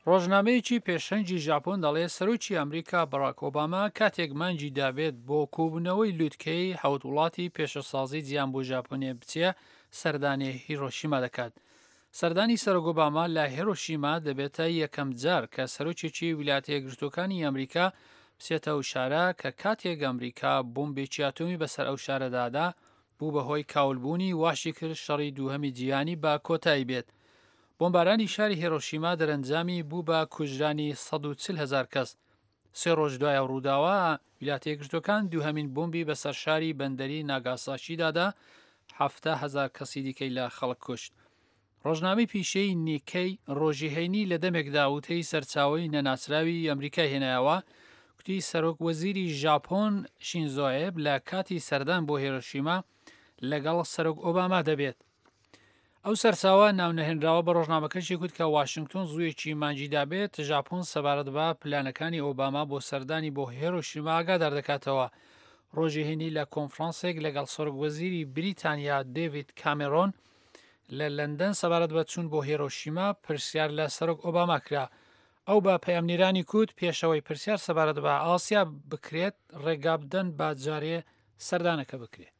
ڕۆژنامەیەکی پێشەنگی ژاپۆن دەڵێ سەرۆکی ئەمریکا باراک ئۆباما کاتێک مانگی دابێت بۆ کۆبوونەوەی لووتکەی حەوت وڵاتی پێشەسازی جیان بۆ ژاپۆنیە بچێ سەردانی هیرۆشیما دەکات. سەردانی سەرۆک ئۆباما لە هیرۆشیما دەبێتە یەکەم جار کە سەرۆکێکی ویلایەتە یەکگرتووەکانی ئەمریکا بچێتە ئەو شارە کە کاتێک ئەمریکا بۆمبێکی ئاتۆمی بەسەر ئەو شارەدادا بوو بەهۆی کاولبوونی واشی کرد شەڕی دووهەمی جیهانی بە کۆتایی بێت. بۆمبارانی شاری هیرۆشیما دەرەنجامی بوو بە کوژرانی 140,000 کەس. سێ ڕۆژ دوایە ڕووداوە ویلایەتە یەکگرتووەکان دووهەمین بۆمبی بەسەر شاری بەندەری ناگاساکی دادا 70,000 کەسی دیکەی لە خەڵک کوشت. ڕۆژنامەی پیشەی نیکەی ڕۆژی هەینی لە دەمێکدا وتەی سەرچاوی نەناسراوی ئەمریکای هێنایەوە کوتی سەرۆک وەزیری ژاپۆن شینزۆ ئێب لە کاتی سەردان بۆ هیرۆشیما لەگەڵ سەرۆک ئۆباما دەبێت. ئەو سەرچاوە ناونەهێنراوە بە ڕۆژنامەکەشی کوت کە واشنگتۆن زوویەکی مانگی دابێت ژاپۆن سەبارەت بە پلانەکانی ئۆباما بۆ سەردانی بۆ هیرۆشیما ئاگادار دەکاتەوە. ڕۆژی هێنی لە کۆنفرانسێک لەگەڵ سەرۆک وەزیری بریتانیا دێڤید کامێرۆن لە لەندەن سەبارەت بە چوون بۆ هیرۆشیما پرسیار لە سەرۆک ئۆباما کرا. ئەو بە پەیامنیرانی کوت پێشەوەی پرسیار سەبارەت بە ئاسیا بکرێت ڕێگا بدەن با جارێ سەردانەکە بکرێت.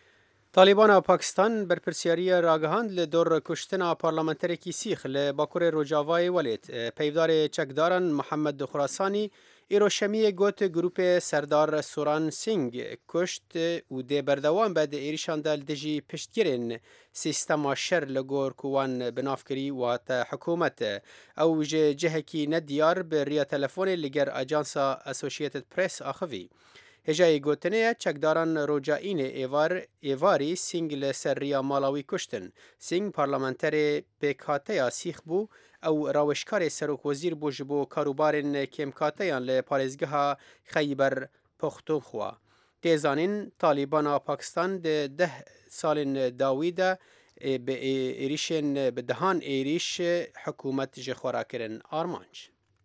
طالبان پاکستان بەرپرسیاریە ڕاگەهاند لە دۆڕ کوشتنا پارلەمەنتەرێکی سیخ لە باکوورێ ڕۆژاوای وەلێت. پەیدارێ چەکدارن محەممەد خوڕاسانی ئێرۆشەمیە گوت گروپێ سەردار سوران سینگ کوشت و دێ بەردەوام بە دە ئێریشاندا دژی پشتگیرێن سیستەما شەر لە گۆرکووان بنافکری واتە حکوومەت. ئەو ژێ جهەکی نەدیار بە ڕیا تەلەفۆنێ لەگەر ئاجانسا ئەسۆشیێتد پرێس ئاخەوی. هێژایی گوتنەیە چەکداران ڕۆجائینێ ئێواری سینگ لە سەرڕیا ماڵاوی کوشتن. سینگ پارلەمەنتەرێ پێکهاتەیە سیخ بوو ئەو ڕاوشکارێ سەرۆک وەزیر بوو ji بۆ کاروبارên کێمکاتەیان لە پارێزگەها خەیبەر پەختونخوا. تێزانین تالیبانا پاکستان دە 10 ساڵên dawî de bi êrişên bi dihan êrîş hikûmet ji xwe rakirin armanc.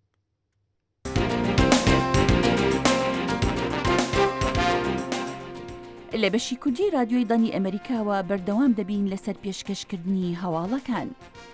لە بەشی کوردی رادیۆی دانی ئەمریکاوە بەردەوام دەبین لەسەر پێشکەشکردنی هەواڵەکان.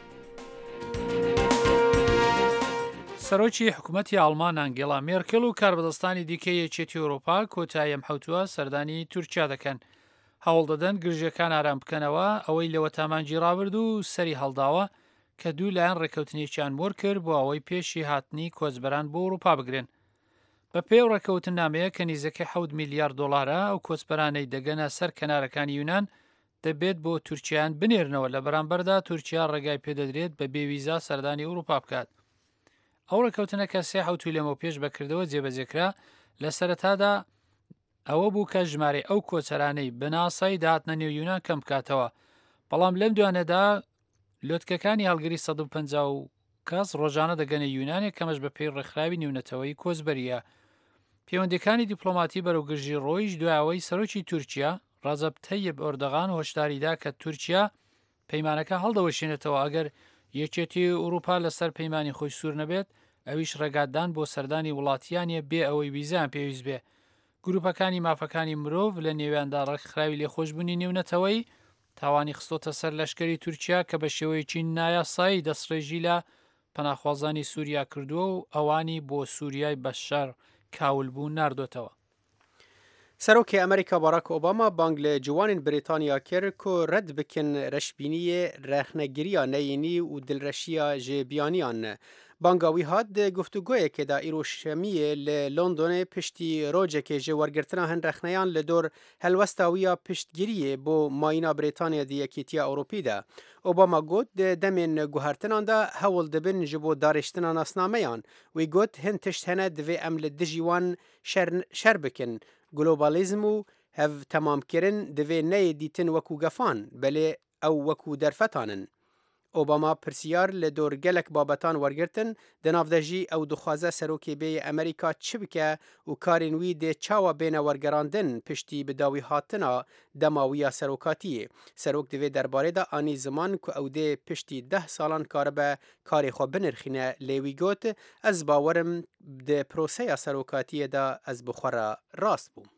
سەرۆکی حکوومەتی ئەڵمان ئەنگێلا مێرکل و کاربەدەستانی دیکەی یەکێتی ئەوروپا کۆتایی ئەم حوتووە سەردانی تورکیا دەکەن. هەوڵ دەدەن گرژەکان ئارام بکەنەوە ئەوەی لەوە تامانجی ڕابرد و سەری هەڵداوە کە دوو لایەن ڕێکەوتنێکیان مۆر کرد بۆ ئەوەی پێشی هاتنی کۆچبەران بۆ ئەوروپا بگرن. بە پێی ڕێکەوتن نامەیە کە نزیکەی 7 میلیارد دۆلارە ئەو کۆچبەرانەی دەگەنە سەر کەنارەکانی یونان دەبێت بۆ تورکیایان بنێرنەوە لە بەرامبەردا تورکیا ڕێگای پێدەدرێت بە بێویزا سەردانی ئەوروپا بکات. ئەو ڕێکەوتنە کە 3 حوتی لەمە پێش بەکردەوە جێبەجێکرا لە سەرەتادا ئەوە بوو کە ژمارە ئەو کۆچەرانەی بەناسایی داهاتنە نێو یونان کەم بکاتەوە. بەڵام لەم دوانەدا لۆتکەکانی هەڵگری 150 کەس ڕۆژانە دەگەنە یونانێک کەمەش بە پێی ڕێکخراوی نێونەتەوەی کۆچبەریە. پەیوەندیەکانی دیپلۆماتی بەرەو گرژی ڕۆیش دوایەوەی سەرۆکی تورکیا ڕەجەب تەیب ئۆردەغان هۆشداریدا کە تورکیا پەیمانەکە هەڵدەوەشێنێتەوە ئەگەر یەکێتی ئوروپا لەسەر پەیمانی خۆی سوور نەبێت ئەویش ڕێگادان بۆ سەردانی وڵاتیانیە بێ ئەوەی ویزان پێویست بێ. گروپەکانی مافەکانی مرۆڤ لە نێویاندا ڕێکخراوی لێخۆشبوونی نێونەتەوەی تاوانی خستۆتە سەر لەشکری تورکیا کە بە شێوەیەکی نایاسایی دەستڕێژی لە پەناخوازانی سووریا کردووە و ئەوانی بۆ سووریای بەشار کاولبوو ناردۆتەوە. سەرۆکی ئەمریکا باراک ئۆباما بانگ لە جوانین بریتانیا کرد کۆ ڕەت بکن ڕەشبینیە ڕێخنەگیریە نەیینی و دلڕەشیە ژێبیانیان. بانگاوی هات گفتوگۆیەکێدا ئیرۆشەمیە لە لۆندۆنێ پشتی ڕۆژێکێ ژێ وەرگرتنا هەن ڕێخنەیان لە دۆر هەلوەستاویە پشتگیریە بۆ ماینا بریتانیا دی یەکێتیە ئەوروپیدا. ئۆباما گوت دەمێن گوهارتناندا هەوڵ دەبن ji بۆ داڕێشتنا ناسنامەیان. وی گوت هەن تشت هەنە divê em li dijî wan şer bikin. گلۆبالیزم و هەv تەمامکردن divê neyê dîtin wekû gefan belê ew wekû derfetanin. ئۆباما پرسیار لە دۆر gelek babetan wergirtin di nav de jî ew dixwaze serokê bêyê Amerîka çi bike û karên wî dê çawa bêne wergerandin piştî bi dawî hatina dema wî ya serokatiyê. Serok divê derbarê de anî ziman ku ew dê piştî 10 salan karibe karê xwe binirxîne lê wî got ez bawerim di proseya serokatiyê de ez bi xwe re rast bûm.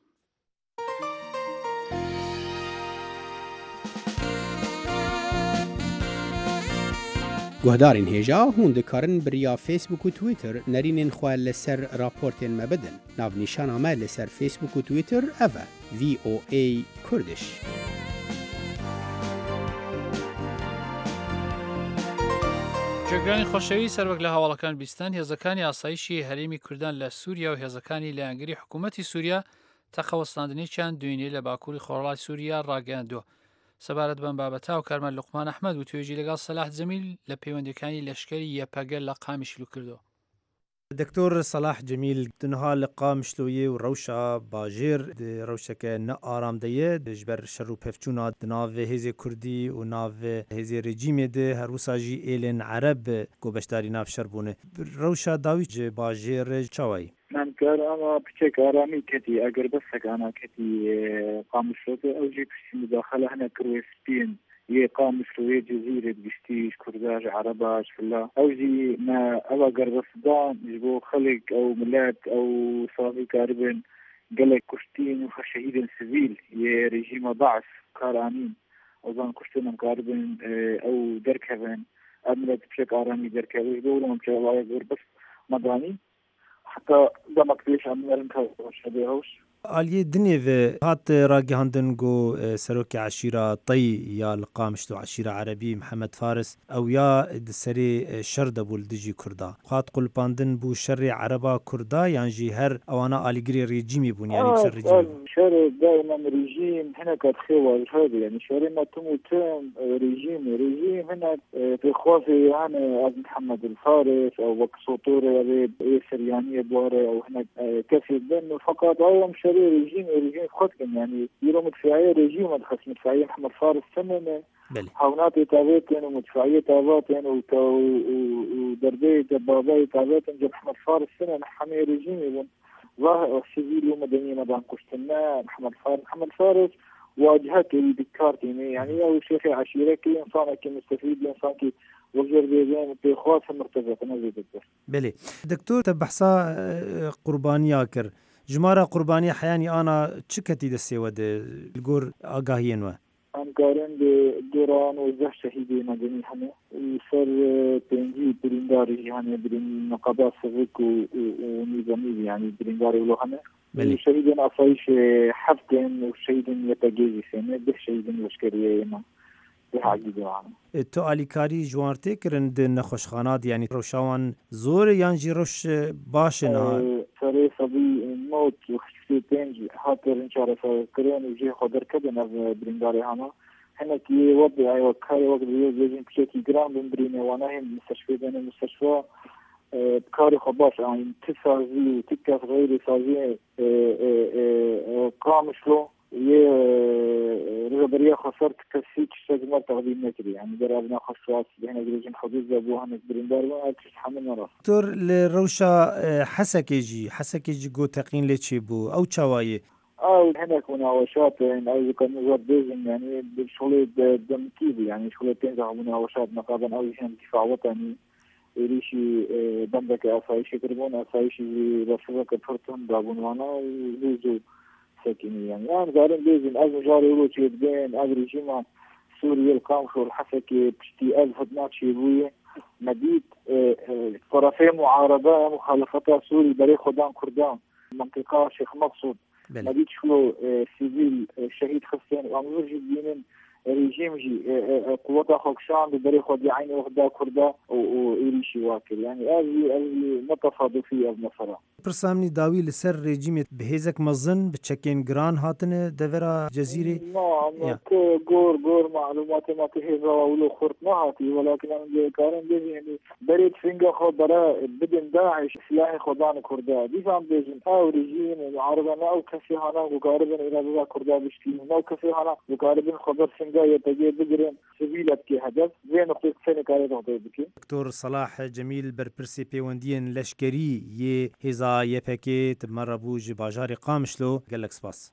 گهدارین هیجا هون دکارن بریا فیسبوک و تویتر نرینین خواه لسر راپورتین مبدن. ناو نیشان آمه لسر فیسبوک و تویتر اوه VOA کردش. جێگرانی خۆشەوی سەروەک لە هەواڵەکان بیستان هێزەکانی ئاسایشی هەرێمی کوردان لە سووریا و هێزەکانی لایەنگری حکوومەتی سووریا تەقەوەستاندنێکیان دوێنێ لە باکووری خۆرەڵای سووریا ڕاگەیاندووە. سەبارەت بەم بابەتا و کارمەند لوقمان ئەحمەد و توێژی لەگەڵ سەلاح جەمیل لە پەیوەندیەکانی لەشکری یەپەگەل لە قامیشلو کردەوە. دکتور صلاح جمیل تنها لقا مشلویی و روشا باجیر روشک نه آرامدهیه دجبر شروع پفچونا ناو هزی کردی و ناو هزی رژیم ده هر وساجی ایلن عرب گوبشتاری ناو شربونه روشا داویج باجیر چوای من کار اما بچک آرامی کتی اگر بس انا کتی قامشلوت اوجی کسی مداخله هنا کروسپین يقام مشروعية جزيرة بشتيش كرداج عرباش فلا أوجي ما أبا قرب الصدام يجبو خلق أو ملات أو صامي كاربن قلق كشتين وشهيد سبيل يا رجيم ضعف كارانين أظن كشتين كاربن أو دركبن أملت بشك آرامي دركبن يجبو لهم شغلها يقول بس مداني حتى دمك ليش عمل مكوش هديهوش آلیه دنیو هات راگهاندن گو سروک عشیره طی یا لقامشتو عشیره عربی محمد فارس او یا سری شرد بول دجی کردا خات قلپاندن بو شر عربا کردا یعنی جی هر اوانا آلیگری رژیمی بون یعنی بسر رژیمی شر دائما رژیم هنا كانت خوال هذا يعني شر ما تموتم رژیم هنا في خوفي يعني از محمد الفارس او وقت سطور سريانية بواره او هنا كثير بن فقط او رژیم خودكم يعني يرو مدفعية رژیم مدخص مدفعية محمد فارس سنة حاونات تابعتين ومدفعية تابعتين ودربية باباية تابعتين جب محمد فارس سنة نحمي رژیم يبون ظاهر سيفيل ومدني مدان كشتنا محمد فارس واجهته بكارتين يعني أو شيخ عشيرة كي إنسان كي مستفيد إنسان كي وزير بيزين بخواص مرتبط نزيد الدر بله دكتور تبحثا قربانيا كر جمارة قربانية حياني أنا تشكتي دستي ود الجور آگاهين و أنا قارن بدوران وزح شهيدي مدني حنا وصار تنجي برينداري يعني برين نقابات سفك ونظامي يعني برينداري ولو حنا شهيدين أصايش حفتن وشهيدين يتجيزي سنة ده شهيدين وشكريه ما تو آلیکاری جوانته کرند نخوشخانات یعنی روشوان زور یعنی روش باشه نه سری صبی موت وخشتی تنج خاطر انشاره کرن وجه خودر کدن از برنداری هما هنا کی وضع ای وکای وقت بیزین پیشکی گرام بندرینه وانا هم مستشفى دن مستشفى کاری خباش این تسازی تکاس غیر سازی قامشلو یه ربریه خسرت کسی چشم تقدیم نکردی یعنی در ابنا خشواس بهنا درجه حدود زبوها نکبرندار و تشحمل نراس دكتور لروشا حسكيجي جو تقين لچي بو او چوايه او هناك مناوشات او كان نظام بيزن يعني بشغل دمكيبي يعني شغل تنزع مناوشات نقابا او هم دفاع وطني ريشي بندك اسايشي كربون اسايشي رفضك فرتون بابونوانا وزوزو ساكنين يعني أنا قارن بيزن از مجاري روتي بين از رجيم سوريا القامشو الحسكي بشتي ألف ناتشي بوية مديد طرفين معارضة مخالفة سوري بري خدان كردان منطقة شيخ مقصود مديد شلو سيفيل شهيد خسين وامور جدينين رژیم جی قوت خاکشان برای خود عین وحده کرده و ایریشی واکر یعنی از متصادفی از مثلا پرسامنی داوی لسر رژیم بهزک مزن بچکین گران هاتنه دورا جزیره نعم گور معلومات ما تهزا ولو خرط ما هاتي ولكن انا كارن بيجي يعني بريد فينجا خو برا بدن داعش سلاح خدان كردا دي فهم بيجي او رژیم معارضه او كفي هانا وقاربن الى ذا كردا بشتي نو كفي هانا وقاربن خبر دكتور صلاح جميل برپرسی پیوندین لشکری یه هزا یپکی تمربوج باجار قامشلو گلک سپاس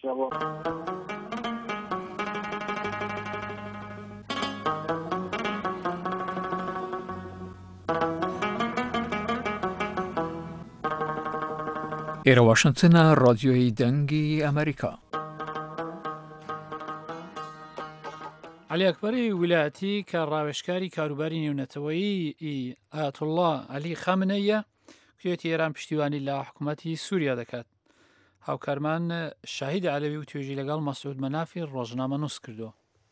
ئێرە واشنگتنە ڕادیۆی دەنگی ئەمریکا. علی ئەکبەری ویلایەتی کە ڕاوێژکاری کاروباری نێونەتەوەیی ئایەتوڵڵا عەلی خامنەیە کوێتی ئێران پشتیوانی لە حکوومەتی سووریا دەکات. هاوکارمان شاهید عەلەوی و توێژی لەگەڵ مەسعود مەنافی ڕۆژنامە نووس کردو.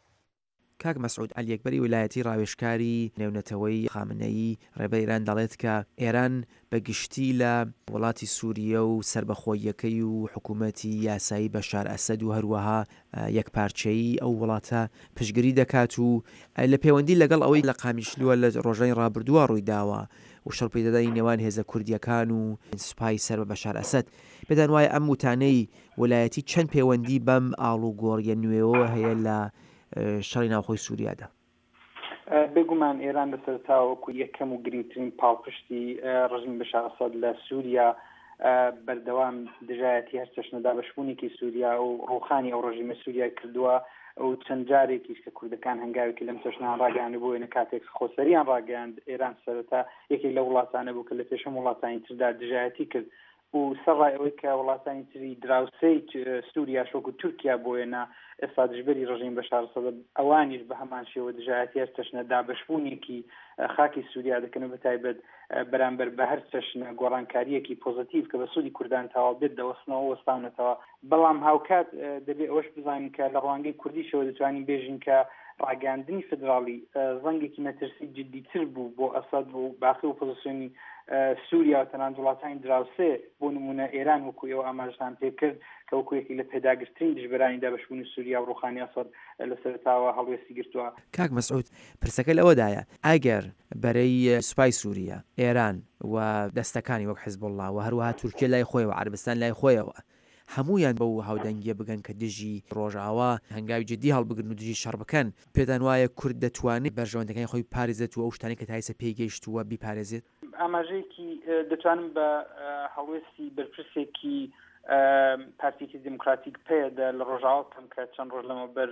کاک مەسعود عەلی ئەکبەری ویلایەتی ڕاوێژکاری نێونەتەوەی خامنەیی ڕێبەر ئێران دەڵێت کە ئێران بەگشتی لە وڵاتی سووریە و سربەخۆیەکەی و حکوومەتی یاسایی بەشار ئەسەد و هەروەها یەکپارچەیی ئەو وڵاتە پشتگیری دەکات و لە پەیوەندی لەگەڵ ئەوەی لە قامیشلووە لە ڕۆژەی ڕابردووە ڕوویداوە و شەڕپەیدەدانی نێوان هێزە کوردیەکان و سوپای سەر بە بەشار ئەسەد بێدان وایە ئەم وتانەی ویلایەتی چەند پەیوەندی بەم ئاڵوگۆڕیە نوێەوە هەیە لە شەڕی ناوخۆی سووریادا. بێگومان ئێران لەسەر تاوەکو یەکەم و گرنگترین پاڵپشتی ڕژیم بەشار ئەسەد لە سووریا بەردەوام دژایەتی هەر چەشنەدا بەشبوونێکی سووریا و ڕوخانی ئەو ڕژیمە سووریا کردووە و چەند جارێکیش کە کوردەکان هەنگاوێکی لەم چەشنان ڕاگەیاند بۆ کاتێک خۆسەریان ڕاگەیاند ئێران سەرەتا یەکێک لە وڵاتانە بوو کە لە پێشەم وڵاتانی تردا دژایەتی کرد و سەرڕای ئەوەی کە وڵاتانی تری دراوسەی سووریا شۆک و تورکیا بۆیەنا ئێستا دژبەری ڕژیم بەشار ئەسەد ئەوانیش بە هەمان شێوە دژایەتی هەر چەشنەدا بەشبوونێکی خاکی سووریا دەکەن و بەتایبەت بەرامبەر بە هەر چەشنە گۆڕانکاریەکی پۆزیتیڤ کە بە سوودی کوردان تەواو بێت دەوەستنەوە وەستاونەتەوە. بەڵام هاوکات دەبێت ئەوەش بزانین کە لە ڕوانگەی کوردیشەوە دەتوانین بێژین کە ڕاگەاندنی فدراڵی زەنگێکی مەترسی جددیتر بوو بۆ ئەسەد و باقی ئۆپۆزیسیۆنی سووریا و تەنانەت وڵاتانی دراوسێ بۆ نمونە ئێران وەکو ئێوە ئاماژتان پێ کرد کە وەکویەکی لە پێداگرترین دژبەرانیدا بەشبوونی سووریا و ڕوخانی ئەسەد لە سەرتاوە هەڵوێستی گرتووە. کاک مەسعود پرسەکە لەوەدایە ئەگەر بەرەی سوپای سووریا ئێران و دەستەکانی وەک حیزبوڵڵا و هەروەها تورکیا لای خۆیەوە عەربستان لای خۆیەوە هەمویان بەو هاودەنگیە بگەن کە دژی ڕۆژاوا هەنگاوی جددی هەڵبگرن و دژی شەڕ بکەن پێتان وایە کورد دەتوانێت بەرژەوەندەکانی خۆی پارێزێت و ئەو شتانی کە تایسە پێیگەیشتووە بیپارێزێت؟ ئاماژەیەکی دەتوانم بە هەڵوێستی بەرپرسێکی پارتیکی دموکراتیک پێدا لە ڕۆژاوا بکەم کە چەند ڕۆژ لەمەوبەر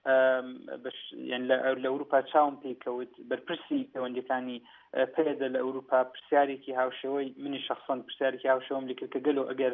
لە ئەوروپا چاوم پێیکەوت بەرپرسی پەیوەندیەکانی پێدا لە ئەوروپا پرسیارێکی هاوشێوەی منی شەخسەن پرسیارێکی هاوشێوەم لێ کرد کە گەلۆ ئەگەر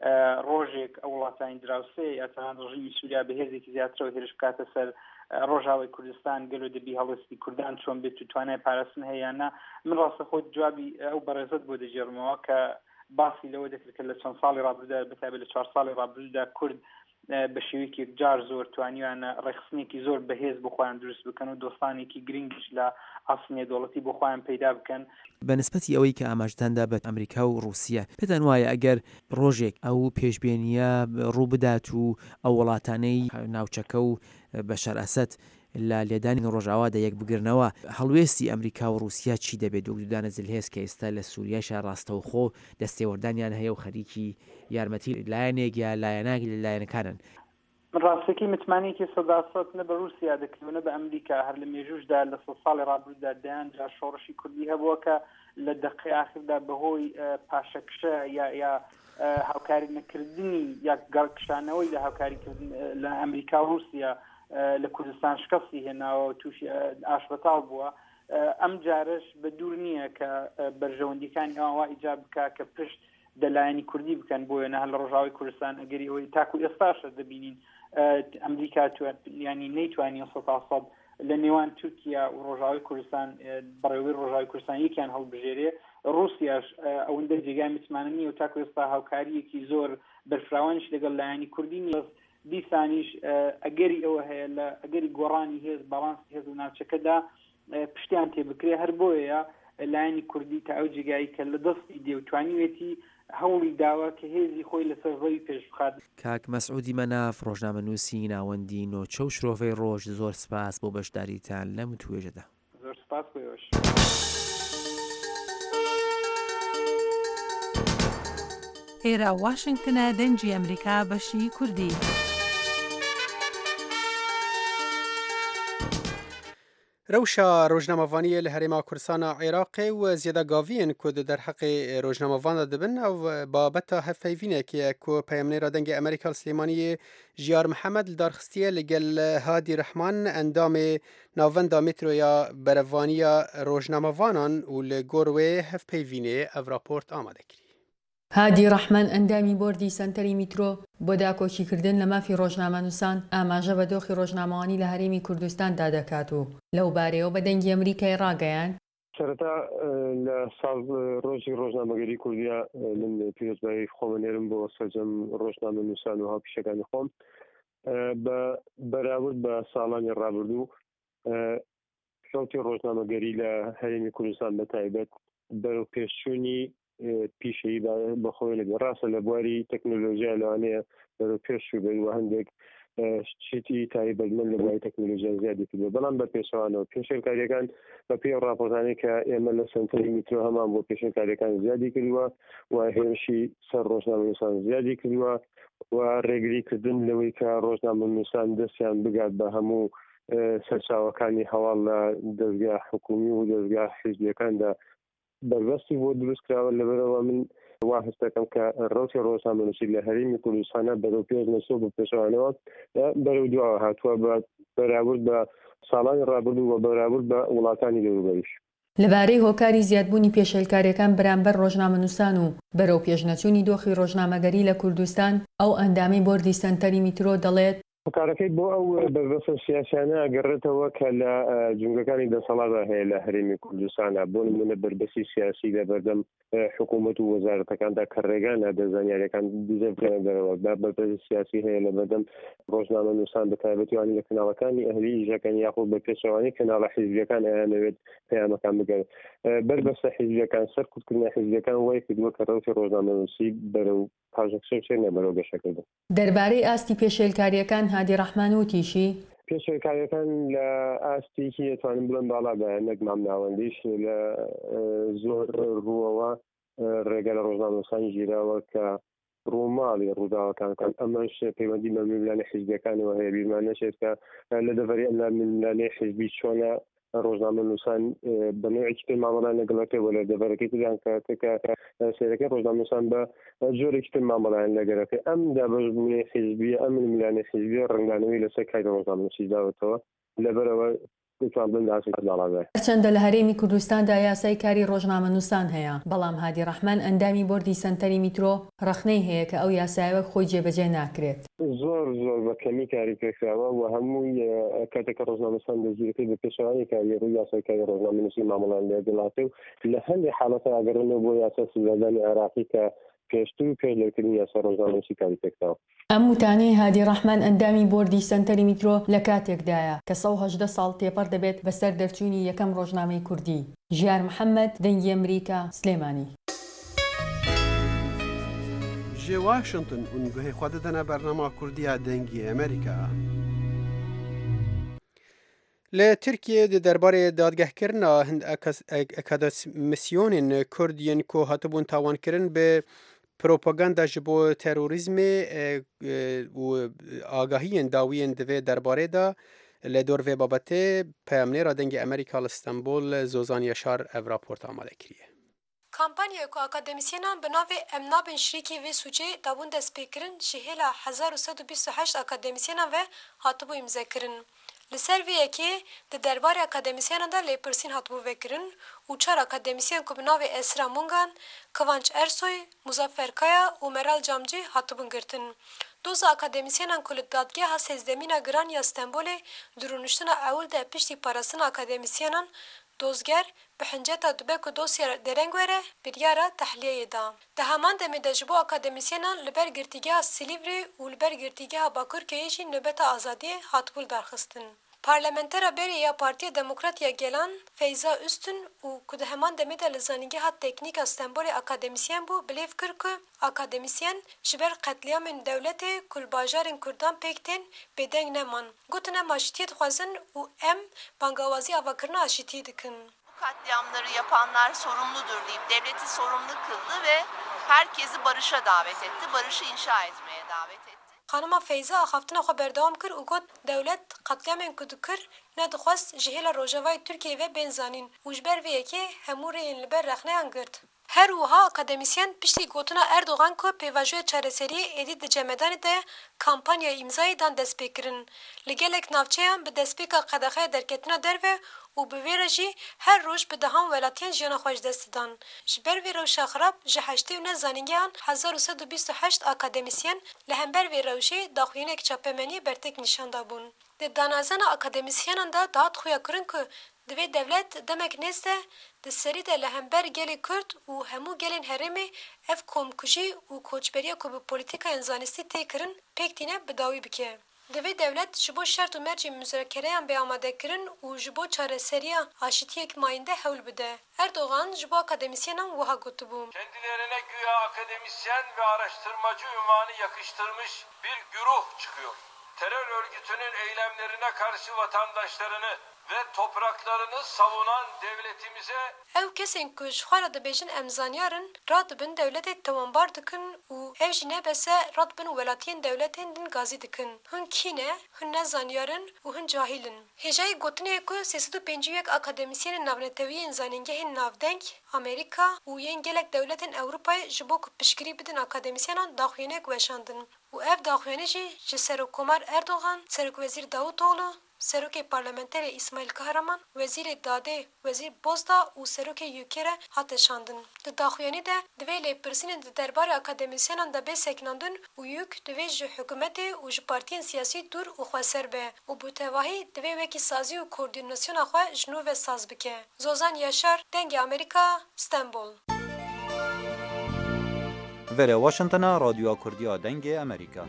ڕۆژێک ئەو وڵاتانی دراوسێ یا تەنانەت ڕژیمی سووریا بەهێزێکی زیاترەوە هێرش بکاتە سەر ڕۆژاوای کوردستان گەلۆ دەبی هەڵوێستی کوردان چۆن بێت و توانای پاراستن هەیە نا من ڕاستەخۆ جوابی ئەو بەڕێزت بۆ دەجێڕمەوە کە باسی لەوە دەکرد کە لە چەند ساڵی ڕابردوودا بەتایبەت لە 4 ساڵی ڕابردوودا کورد بە شێوەیەکی جار زۆر توانیوانە ڕێخستنێکی زۆر بەهێز بۆ خۆیان دروست بکەن و دۆستانێکی گرنگیش لە ئاسنیە دەوڵەتی بۆ خۆیان پەیدا بکەن. بە نسبەتی ئەوەی کە ئاماژتاندا بە ئەمریکا و رووسیا پێتان وایە ئەگەر ڕۆژێک ئەو پێشبێنیە ڕوو بدات و ئەو وڵاتانەی ناوچەکە و بەشار ئەسەد لە لێدانی ڕۆژاوادا یەک بگرنەوە هەڵوێستی ئەمریکا و رووسیا چی دەبێت دوودانە زلهێز کە ئێستا لە سووریاشە ڕاستەوخۆ دەستێوەردانیان هەیە و خەریکی یارمەتی لایەنێک یا لایەناکی لە لایەنەکانن؟ من ڕاستەکەی متمانەیەکی سەداسەد نە بە رووسیا دەکردونە بە ئەمریکا هەر لە مێژوشدا لە 100 ساڵی ڕابردوودا دەیان جار شۆڕشی کوردی هەبووە کە لە دەقەی ئاخردا بەهۆی پاشەکشە یا هاوکاری نەکردنی یا گەڕکشانەوەی لە هاوکاریکردن لە ئەمریکا و رووسیا لە کوردستان شکستی هێناوە و تووشی ئاشبەتاڵ بووە. ئەم جارش بە دوور نییە کە بەرژەوەندیەکانی ئەوە ئیجاب بکە کە پشت دەلایەنی کوردی بکەن بۆیە نە لە ڕۆژاوی کوردستان ئەگەری ئەوەی تاکو ئێستاشە دەبینین ئەمریکا ینی نەیتوانی 100% لە نێوان تورکیا و ڕۆژاوی کوردستان بەڕێوەی ڕۆژاوی کوردستان یەکیان هەڵبژێرێ. رووسیاش ئەوەندە جێگای متمانە نیە و تاکو ئێستا هاوکاریەکی زۆر بەرفراوانش لەگەڵ لایەنی کوردی نیە. دیسانیش ئەگەری ئەوە هەیە لە ئەگەری گۆڕانی هێز باڵانسی هێز و ناوچەکەدا پشتیان تێبکرێ هەر بۆیە لایەنی کوردی تا ئەو جێگایی کە لە دەستی دێوتوانیوێتی هەوڵی داوە کە هێزی خۆی لەسەر ڕێی پێش بخات. کاک مەسعودی مەناف ڕۆژنامەنووسی ناوەندی نۆچە و شرۆڤەی ڕۆژ زۆر سپاس بۆ بەشداریتان لەم توێژەدا. زۆر سپاس بۆیەوەش. ئێرە واشنگتنە دەنجی ئەمریکا بەشی کوردی. روشا روزنامه‌وانی لهرما کوردستان عراق و زیاده گاوین کود در حق روزنامه‌وان دبن او بابت هفیوینه که کو پیامنی رادنگ امریکا سلیمانی جیار محمد دارخستیه لگل هادی رحمان اندام ناوند مترویا بروانیا روزنامه‌وانان و لگوروی هفیوینه او راپورت آماده کردی. هادی ڕەحمان ئەندامی بۆردی سەنتەری میترۆ بۆ داکۆکیکردن لە مافی ڕۆژنامەنووسان ئاماژە بە دۆخی ڕۆژنامەوانی لە هەرێمی کوردستاندا دەکات و لەو بارەیەوە بە دەنگی ئەمریکای ڕاگەیاند. سەرەتا لە ساڵ ڕۆژی ڕۆژنامەگەری کوردیا من پیرۆزبایی خۆمەنێرم بۆ سەرجەم ڕۆژنامەنووسان و هاوپیشەکانی خۆم بەراورد بە ساڵانی ڕابردوو شەوتی ڕۆژنامەگەری لە هەرێمی کوردستان بە تایبەت بەرەو پێشچوونی پیشەیی بەخۆی لەگە ڕاستە لە بواری تەکنۆلۆژیا لەوانەیە بەرەو پێشوو بێت و هەندێک شتی تایبەتمەند لە بواری تەکنۆلۆژیا زیادی کردووە بەڵام بە پێشەوانەوە پێشێنکاریەکان بە پێی ڕاپۆرتانەی کە ئێمە لە سنتەری میترۆ هەمان بۆ پێشێنکاریەکان زیادی کردووە و هێرشی سەر ڕۆژنامەنووسان زیادی کردووە و ڕێگریکردن لەوەی کە ڕۆژنامەنووسان دەستیان بگات بە هەموو سەرچاوەکانی هەواڵ لە دەستگا حکومی و دەستگا حیزبیەکاندا بەربەستی بۆ دروست کراوە. لەبەرەوە من وا هەست دەکەم کە ڕەوتی ڕۆژنامەنووسی لە هەرێمی کوردستانە بەرەو پێش نەچوو بە پێشەوانەوە بەرەو دواوە هاتووە بەراورد بە ساڵانی ڕابردوو و بەراورد بە وڵاتانی دەوروبەریش. لەبارەی هۆکاری زیادبوونی پێشێلکاریەکان بەرامبەر ڕۆژنامەنووسان و بەرەو پێشنەچوونی دۆخی ڕۆژنامەگەری لە کوردستان ئەو ئەندامی بۆردی سەنتەری میترۆ دەڵێت هۆکارەکەی بۆ ئەو بەربەسە سیاسیانە ئەگەڕێتەوە کە لە جونگەکانی دەسەڵاتدا هەیە لە هەرێمی کوردستانە بۆ نمونە بەربەسی سیاسی لە بەردەم حکوومەت و وەزارەتەکاندا کە ڕێگانە دەزانیاریەکان دیزەبرێنە دەرەوە بەربەسی سیاسی هەیە لە بەردەم ڕۆژنامەنووسان بە تایبەتیوانی لە کەناڵەکانی ئەهلی ئیژەکان یاخود بە پێشەوانی کەناڵە حیزبیەکان ئەیانەوێت پەیامەکان بگەن بەربەستە حیزبیەکان سەرکوتکردنی حیزبیەکان وای کردووە کە ڕەوتی ڕۆژنامەنووسی بەرەو پاژەکسێنە بەرەو گەشەکردن. دەربارەی ئاستی پێشێلکاریەکان هادی ڕەحمان وتیشی پێشێلکاریەکان لە ئاستێکی ئەتوانن بڵێن باڵا بە نەک مامناوەندیش لە زۆر ڕووەوە ڕێگە لە ڕۆژنامەنووسانی ژیراوە کە ڕووماڵی ڕووداوەکان کەن ئەمەش پەیوەندی بە میلانە حیزبیەکانەوە هەیە بیرمان نەچێت کە لە دەڤەری ئەم میلانەی حیزبی چۆنە ڕۆژنامەنووسان بە نوێکی پێ مامەڵان لەگەڵەکەی لە دەبەرەکەی تریان کە سێرەکەی ڕۆژنامەنووسان بە جۆرێکی پێ مامەڵیان لەگەرەکەی ئەم دابەشبوونی حیزبیە ئەم میلانەی حیزبیە ڕنگدانەوەی لەسەر کاری ڕۆژنامەنووسی داوەتەوە لەبەرەوە چەندە لە هەرێمی کوردستاندا یاسای کاری ڕۆژنامەنووسان هەیە بەڵام هادی ڕەحمان ئەندامی بۆردی سەنتەری میترۆ ڕەخنەی هەیە کە ئەو یاسایەوە خۆی جێبەجێ ناکرێت. زۆر بە کەمی کاری پێکراوە و هەمووی کاتێکە ڕۆژنامەنووسان دەگیرەکەی بە پێشەوانی کاری ڕووی یاسای کاری ڕۆژنامەنووسی مامەڵان لێگەڵاتێ و لە هەندێک حاڵەتە ئەگەڕێنەوە بۆ یاسا سزادانی عێراقی کە پێشتر و پێشلەکردنی یاسا ڕۆژنامەنووسی کاری پێکراوە. ئەم وتانەی هادی ڕەحمان ئەندامی بۆردی سەنتەری میترۆ لە کاتێکدایە کە 118 ساڵ تێپەڕ دەبێت بەسەر دەرچوونی یەکەم ڕۆژنامەی کوردی. ژیار محەممەد دەنگی ئەمریکا سلێمانی. ژێ واشنگتن ئونگوهەی خوا دەدەنە بەرنامە کوردیا دەنگی ئەمریکا. لە تورکیە دەربارەی دادگەهکردنا هەند ئەکادمیسیۆنên کورد yên ku hatibûn tawankirin bi propaganda ji bo terorîzmê û agahiyên dawiyên divê derbarê de li dor vê babetê peyamnêra dengê Amerîka li Stenbol Zozan Yaşar ev raport amade kiriye. Kampanya ku akademisyenan bi navê em nabin şirîkê vê sûcê dabûn destpêkirin ji hêla 1128 akademisyenan ve hatibû îmzekirin. Li ser vê yekê di derbarê akademisyenan de lêpirsîn hatibû vekirin û çar akademisyen ku bi navê Esra Mungan, Kıvanç Ersoy, Muzaffer Kaya û Meral Camcî hatibûn girtin. Doza akademisyenan ku li dadgeha sêzdemîna giran ya Stenbolê di rûniştina ewil de piştî parastina akademisyenan dozger bi hinceta dibe ku dosya dereng were biryara tehliyeyê da. Di heman demê de ji bo akademisyenan li ber girtîgeha Silîvrê û li ber girtîgeha Bakırköyê jî nöbeta azadiyê hatibû berxistin. Parlamentera berê ya Partiya Demokrat ya Gelan, Feyza Üstün û ku di heman demê de li zanîngeha teknîka Stenbolê akademisyen bû bilêv kir ku akademisyen ji ber qetliyamên dewletê ku li bajarên Kurdan pêk tên bêdeng neman. Gotin em aşîtiyê dixwazin û em bangawazî avakirina aşîtiyê dikin. Katliamları yapanlar sorumludur deyip devleti sorumlu kıldı ve herkesi barışa davet etti, barışı inşa etmeye davet etti. Xanıma Feyza axaftina xwe berdewam kir û got dewlet qetliyamên ku dikir nedixwast ji hêla Rojavayê Tirkiyeyê ve bên zanîn û ji ber vê yekê hemû rêyên li ber rexneyan girt. Her wiha akademisyen piştî gotina Erdogan ku pêvajoya çareseriyê êdî di cemedanê de kampanya îmzayê dan destpêkirin. Li gelek navçeyan bi destpêka qedexeya derketina derve û bi vê re jî her roj bi dehan welatiyên jiyana xwe ji dest didan. Ji ber vê rewşa xirab ji 89 zanîngehan 1128 akademisyen li hember vê rewşê daxuyanek çapemeniyê bertek nîşan dabûn. Di danazena akademisyenan de dihat xuya kirin ku divê devlet demek nêz de di serî de li hember gelê Kurd û hemû gelên herêmê ev komkujî û koçberiya ku bi polîtîkayên zanistî tê kirin pêk tîne bi dawî bike. Divê devlet ji bo şert û mercê müzekereyan bê amadekirin û ji bo çareseriya aşîtiyek mayînde hewl bide. Erdoğan ji bo akademisyenan wiha gotibû. Kendilerine güya akademisyen ve araştırmacı unvanı yakıştırmış bir güruh çıkıyor. Terör örgütünün eylemlerine karşı vatandaşlarını ve topraklarını savunan devletimize ew kesên ku ji xwe re dibêjin em zanyarin radibin devletê tewambar dikin û ev jî nebese radibin welatiyên devletên din gazî dikin. Hûn kî ne? Hûn ne zanyarin û hûn cahîlin. Hêjayê gotinê ku 351 akademisyenên navnetewiyên zanîngehên navdeng, Amerîka û yên gelek dewletên Ewropayê ji bo ku piştgirî bidin akademisyenan daxuyanek weşandin. û ev daxuyanî jî ji Serokkomar Erdoğan, Serokwezîr Davutoglu, Serokê Parlamenterê İsmail Kahraman, Wezîrê Dadê, Wezîr Bozda û Serokê UK re hate şandin. Di daxuyanî de divê lêpirsînên di derbarê akademisyenan de bê sekinandin û yük divê ji hikûmetê û ji partiyên siyasî dûr û xweser be û bi tevahî divê wekî sazî û koordînasyona xwe ji nû ve saz bike. Zozan Yaşar, Dengê Amerîka, İstanbul. Vere Washingtona, Radyoya Kurdiya Dengê Amerîka.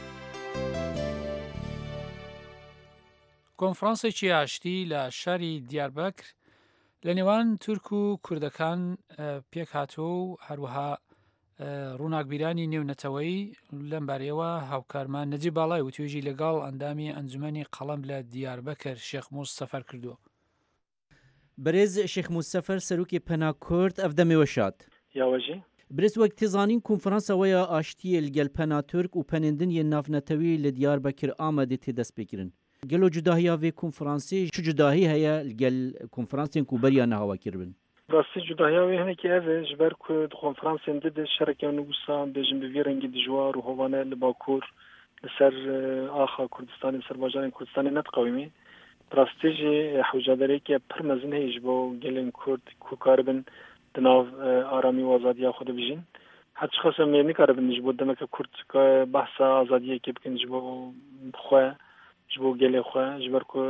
کۆنفرانسێکی ئاشتی لە شاری دیاربەکر لە نێوان تورک و کوردەکان پێک هاتووە و هەروەها ڕووناکبیرانی نێونەتەوەی لەم بارەیەوە هاوکارمان نەجیب باڵای و توێژی لەگەڵ ئەندامی ئەنجومەنی قەڵەم لە دیاربەکر شێخ موستەفەر کردووە. برێز شێخ موستەفەر سەرۆکی پەنا کورد ئەف دەمێوەشات یاوەژی برێز وەک تێزانین کۆنفرانسەوەیە ئاشتیە لەگەڵ پەنا تورک و پەنێندنیە نافنەتەوی لە دیاربەکر ئامادە تێدەست پێکردن. گەلۆ جوداهیا vê konferansê çi cudahî heye gel konferansên ku beriya nehawakirbin? Rastî cudahiya wê hinekî ev e ji ber ku di konferansên dide şereke nûsa bêjin bi vê rengî dijwar û hovane li Bakur li ser axa Kurdistanê serbajarên Kurdistanê netqewîmî. Rastî jî hewcadareke pir mezin heye ji bo gelên Kurd ku karibin di nav aramî û azadiya xwe dibijin. Her çi xwe mê nikaribin ji bo demeke Kurd behsa azadiyekê bikin ji bo xwe ji bo gelê xwe ji ber ku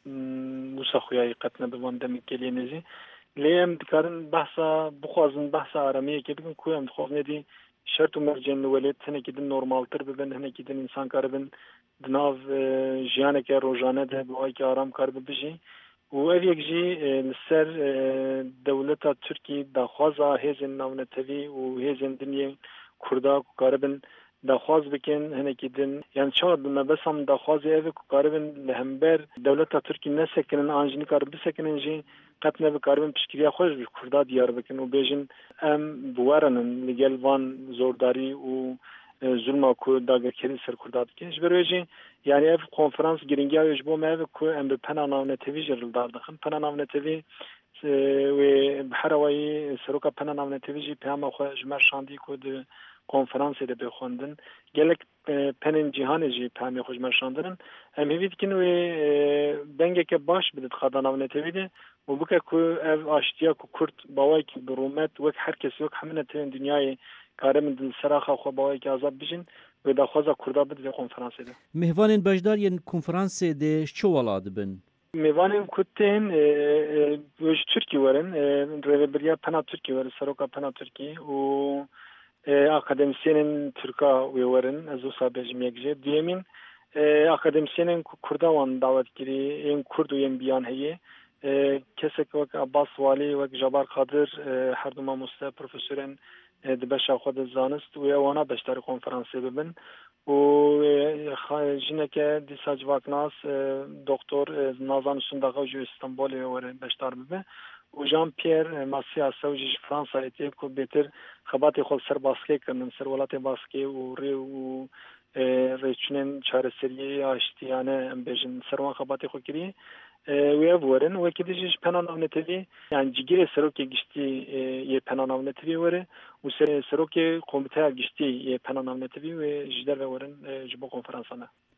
wisa xuyayî qet nebivan demê gelê nêzî lê em dikarin behsa bixwazin behsa aramiyekê bikin ku em dixwazin êdî şert û mercên li welêt hinekî din normaltir bibin hinekî din însan karibin di nav jiyaneke rojane de bi wayekî aram karibe bijî û ev yek jî li ser dewleta Tirkî daxwaza hêzên navnetevî û hêzên dinyê Kurda ku karibin daxwaz bikin hinekî din yani çawa bi mebesam daxwazê ev ku karibin li hember dewleta Tirkî nesekinin an jî nikaribin bisekinin jî qet nebikaribin piştgiriya xwe ji Kurda diyar bikin û bêjin em bi werenin li gel van zordarî û zulma ku dagirkerî ser Kurda dikin ji ber wê jî yani ev konferans giringiya wê ji bo me ev ku em bi pena navnetevî jî rildar dixin pena navnetevî wê bi hera wayî seroka pena navnetevî jî peyama xwe ji me şandî ku di konferansê de bê xwendin gelek penên cîhanê jî peyamê xwe ji me şandinin em hêvî dikin wê dengeke baş bide dixada navnetevî de û bike ku ev aştiya ku Kurd bawayekî bi rûmet wek her kesî wek hemû netewên dunyayê karibin di ser axa xwe bawayekî azad bijin wê daxwaza Kurda bide vê konferansê de. Mêvanên beşdariyên konferansê de çi wela dibin? Mêvanên ku tên ji Tirkî werin rêveberiya pena Tirkî werin seroka pena Tirkî û akademisyenên Tirka wê werin ez wisa bêjim yek jê duyemîn akademisyenên ku Kurda wan dawetkirî yên Kurd û yên biyan heye kesek wek Abbas Walî wek Jabar Kadir her du mamoste profesörên di beşa xwe de zanist wê wana beşdarî konferansê bibin û jineke dîsa civaknas doktor Nazan Sundaxa ji İstanbulê were beşdar bibe û Jean Pierre Masiya Sew ji Fransayê tê ku bêtir xebatê xwe ser baskê kirin ser welatê baskê û rê û rêçûnên çareseriyê aştiyane em bêjin ser wan xebatê xwe kiriye wê ev werin wekî de jî ji pena navnetevî yani cigirê serokê giştî yê pena navnetevî were û serokê komîteya giştî yê pena navnetevî wê ji derve werin ji bo konferansa me.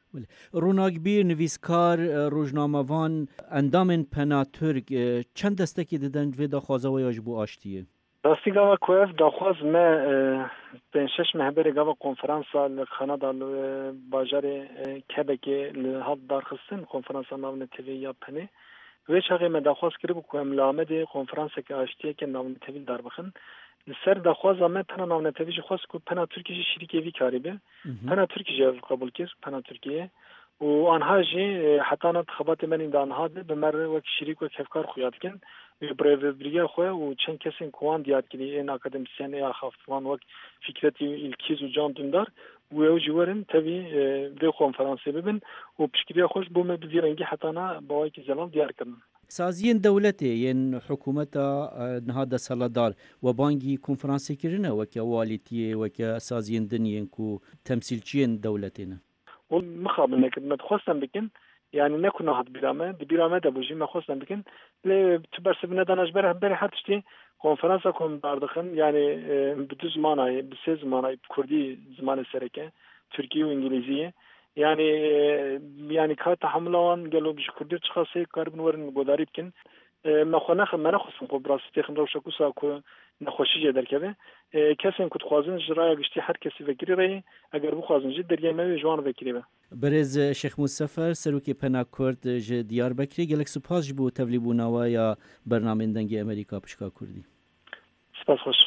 ڕووناکبیر نویسکار ڕۆژنامەوان ئەندامên پەنا تورک چەند دەستێکی دەدەن vê daxwazawaya ji bo aştiyê Rastî gava ku ev daxwaz me pênc şeş mehberê gava konferansa li Kanada li bajarê Quebecê li hat darxistin konferansa navnetevî ya penê wê çaxê me daxwaz kiribû ku em li Amedê konferansekê aştiyeke navnetevî darbixin li ser daxwaza me pena navnetevî jî xwast ku pena Tirkî jî şîrîkê vî karî be pena Tirkî jî ev qebûl kir pena Tirkiyê û anha jî heta xebatê menî de anha de bi me re wek şîrîk wek hevkar xuya dikin برێڤبریە خۆ و چەند کەسێن کوان دیارکردی ئێن ئاکادمیسیان یا خافتوان وەک فکرەتی ئیلکیز و جان دوندار و ئەو جوەرن تەوی دێ کۆنفەرانسێ ببن و پشتگیریە خۆش بۆ me bi rengî hetana bawayekî zelal diyarkirin. Saziyên dewletê yên hikûmeta niha desaladar we bangî konferansêkirine weke walîtiyê weke saziyên diniyên ku temsîlçiyên dewletê ne. mixabin nekirin me dixwastin bikin yani ne kuna hat birame di birame de bujî me xwestin bikin lê tu bersivîne danaj berê her tiştî konferansa kom dardixin yani bi du zimanayê bi sê zimanayê Kurdî zimanê sereke Tirkî û İngilîziyê yani ka tehamûla wan gelo ji Kurdî çixasê karibin werin godarî bikin me xwe nexwestin ku bi rastî têxin rewşa ku sa ku nexweşî jê derkeve kesên ku dixwazin ji raya giştî her kesî vekirî reyê eger bixwazin jî deriyê me wê ji wan vekirî be. Birêz Şex Musefer serokê Pena Kurd ji Diyarbekirê gelek spas ji bo tevlîbûnawa ya bernamên dengê Amerîka pişka Kurdî. Spas xweş.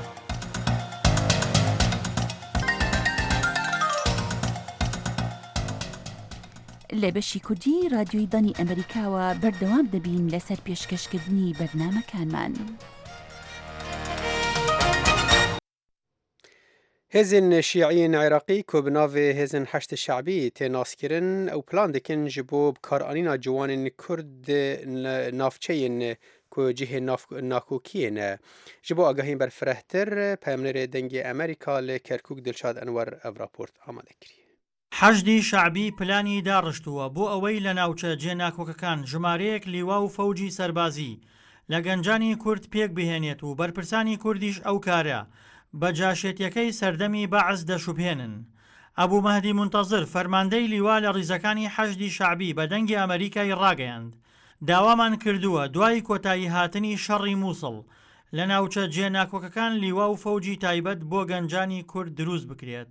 لە بەشی کوردی رادیۆی دانی ئەمریکاوە بەردەوام دەبین لەسەر پێشکەشکردنی بەرنامەکانمان. هێزن شیعیên عێراقî ku bi navê hêzên heşt şeعبî tê naskirin ew plan dikin ji bo bikaranîna ciwanên Kurd navçeyên ku cihê nakokiyê ne. Ji bo agahiyên berfirehtir peyamnêrê dengê Amerîka lê Kerkûk Dilşad Enwer ev raport amade kiriye. حەشدی شعبی پلانی داڕشتووە بۆ ئەوەی لە ناوچە جێناکۆکەکان ژمارەیەک لیوا و فەوجی سەربازی لە گەنجانی کورد پێک بهێنێت و بەرپرسانی کوردیش ئەو کارە بە جاشێتیەکەی سەردەمی بەعز دەشوبهێنن. ئەبوو مەهدی منتەزر فەرماندەی لیوا لە ڕیزەکانی حەشدی شعبی بە دەنگی ئەمریکای ڕاگەیاند. داوامان کردووە دوای کۆتایی هاتنی شەڕی مووسڵ لە ناوچە جێناکۆکەکان لیوا و فەوجی تایبەت بۆ گەنجانی کورد دروست بکرێت.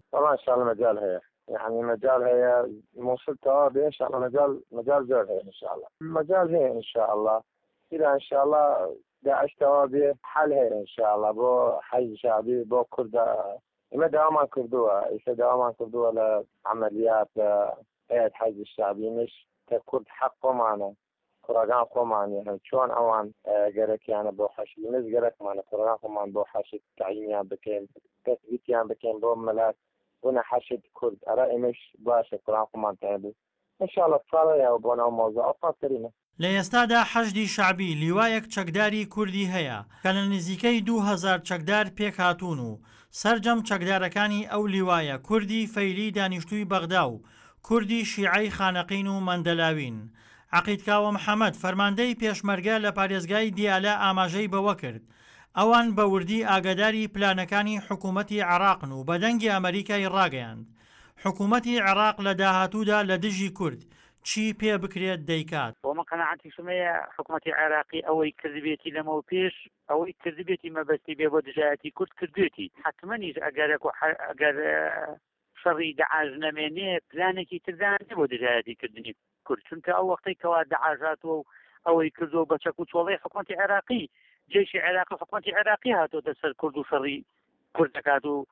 يعني مجال هي موصل توابع ان شاء الله مجال زور هي ان شاء الله مجال هي ان شاء الله إذا ان شاء الله داعش توابع حل هي ان شاء الله بو حي شعبي بو كرد ما داوما كردوها داوما كردوها لعمليات هيئة حج الشعبي مش ككرد حقه معنا كرغان قومان يعني شلون اوان قالك يعني بو حشي مش قالك معنا كرغان قومان بو حشي تعيين بكين تثبيت بكين بو ملاك ونا حشد كرد أرى مش باشا كلام قمان تعبي إن شاء الله صار يا وبنا موضوع أفضل لە ئێستادا حەشدی شعبی لیوایەک چەکداری کوردی هەیە کە لە نزیکەی 2000 چەکدار پێک هاتوون و سەرجەم چەکدارەکانی ئەو لیوایە کوردی فەیلی دانیشتووی بەغدا و کوردی شیعەی خانەقین و مەندەلاوین. عەقیدکاوە محەممەد فەرماندەی پێشمەرگە لە پارێزگای دیالە ئاماژەی بەوە کرد ئەوان بە وردی ئاگاداری پلانەکانی حکوومەتی عێراقن و بە دەنگی ئەمریکای ڕاگەیاند. حکوومەتی عێراق لە داهاتوودا لە دژی کورد چی پێ بکرێت دەیکات. بۆمە قەناعەتی شمەیە حکوومەتی عێراقی ئەوەی کردبێتی لەمەوە پێش ئەوەی کردبێتی مەبەستی بێ بۆ دژایەتی کورد کردوێتی حتممەنیش ئەگەر شەڕی دەعاژ نەمێنێ پلانێکی تردان بۆ دژایەتیکردنی کورد چونکە ئەو وەختەی کەوا دەعاژاتوە و ئەوەی کردو بە چەک و چۆڵەی حکوومەتی عێراقی جێشی عێراقی حکوومەتی عێراقی هاتۆتە سەر کورد و شەڕی کورد دەکات و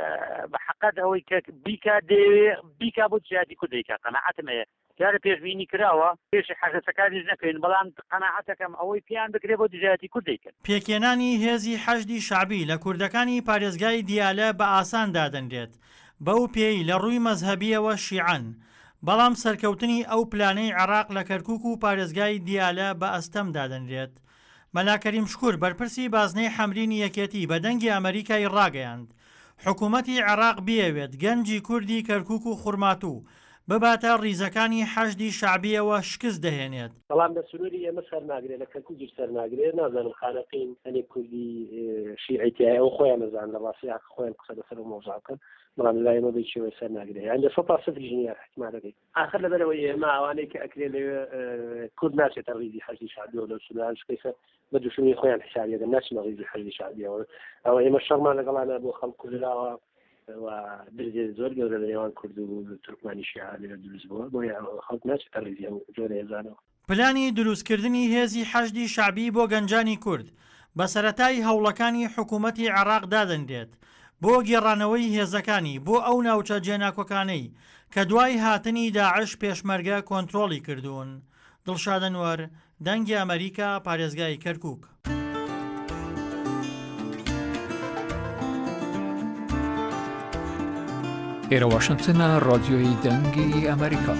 بە حەقەت ئەوەی کە بیکا دەوێ بیکا بۆ دژایەتی کورد دەیکات قەناعەتم هەیە جارە پێشبینی کراوە پێشی حەجەسەکانیش نەکەین بەڵام قەناعەتەکەم ئەوەی پیان بکرێ بۆ دژایەتی کورد دەیکات. پێکێنانی هێزی حەشدی شعبی لە کوردەکانی پارێزگای دیالە بە ئاسان دادەنرێت بەو پێی لە ڕووی مەزهەبیەوە شیعەن بەڵام سەرکەوتنی ئەو پلانەی عێراق لە کەرکووک و پارێزگای دیالە بە ئەستەم دادەنرێت. مەلاکەریم شکور بەرپرسی بازنەی حەمرینی یەکێتی بە دەنگی ئەمریکای ڕاگەیاند حکوومەتی عێراق بیەوێت گەنجی کوردی کەرکووک و خوڕماتوو بباتە ڕیزەکانی حەشدی شعبیەوە شکست دەهێنێت. بەڵام لە سنووری ئێمە سەرناگرێت لە کەرکووجی سەرناگرێت نازانم خانەقین هەنێ کوردی شیعیتیایە و خۆیان نەزان لە ڕاستی حق خۆیان قسە لەسەر و مۆزاکەن بەڵام لای ئێمە بێکیەوەی سەرناگرێت یان لە 100% ژنیار احتیمالەکەی آخر لەبەرەوەی ئێمە ئەوانەی کە ئەکرێت لەوێ کورد ناچێتە ڕیزی حەشدی شعبیەوە لەو سنووران شکەیسە بە دوشمنی خۆیان حسابیەکەن ناچنە ڕیزی حەشدی شعبیەوە ئەوە ئێمە شەڕمان لەگەڵانە بۆ خەڵک کوردراوە و درجێ زۆر گەورە لە نێوان کورد و تورکمانی شیعە لێرە دروست بووە بۆیە خەڵک ناچێتە ڕیزی ئەو جۆرە هێزانەوە. پلانی دروستکردنی هێزی حەشدی شعبی بۆ گەنجانی کورد بە سەرەتای هەوڵەکانی حکوومەتی عێراق دادەنرێت بۆ گێڕانەوەی هێزەکانی بۆ ئەو ناوچە جێناکۆکانەی کە دوای هاتنی داعش پێشمەرگە کۆنتترۆلی کردوون. دڵشادەنوەر، دەنگی ئەمریکا، پارێزگای کەرکووک. ئێرە واشنگتنە ڕادیۆی دەنگی ئەمریکا.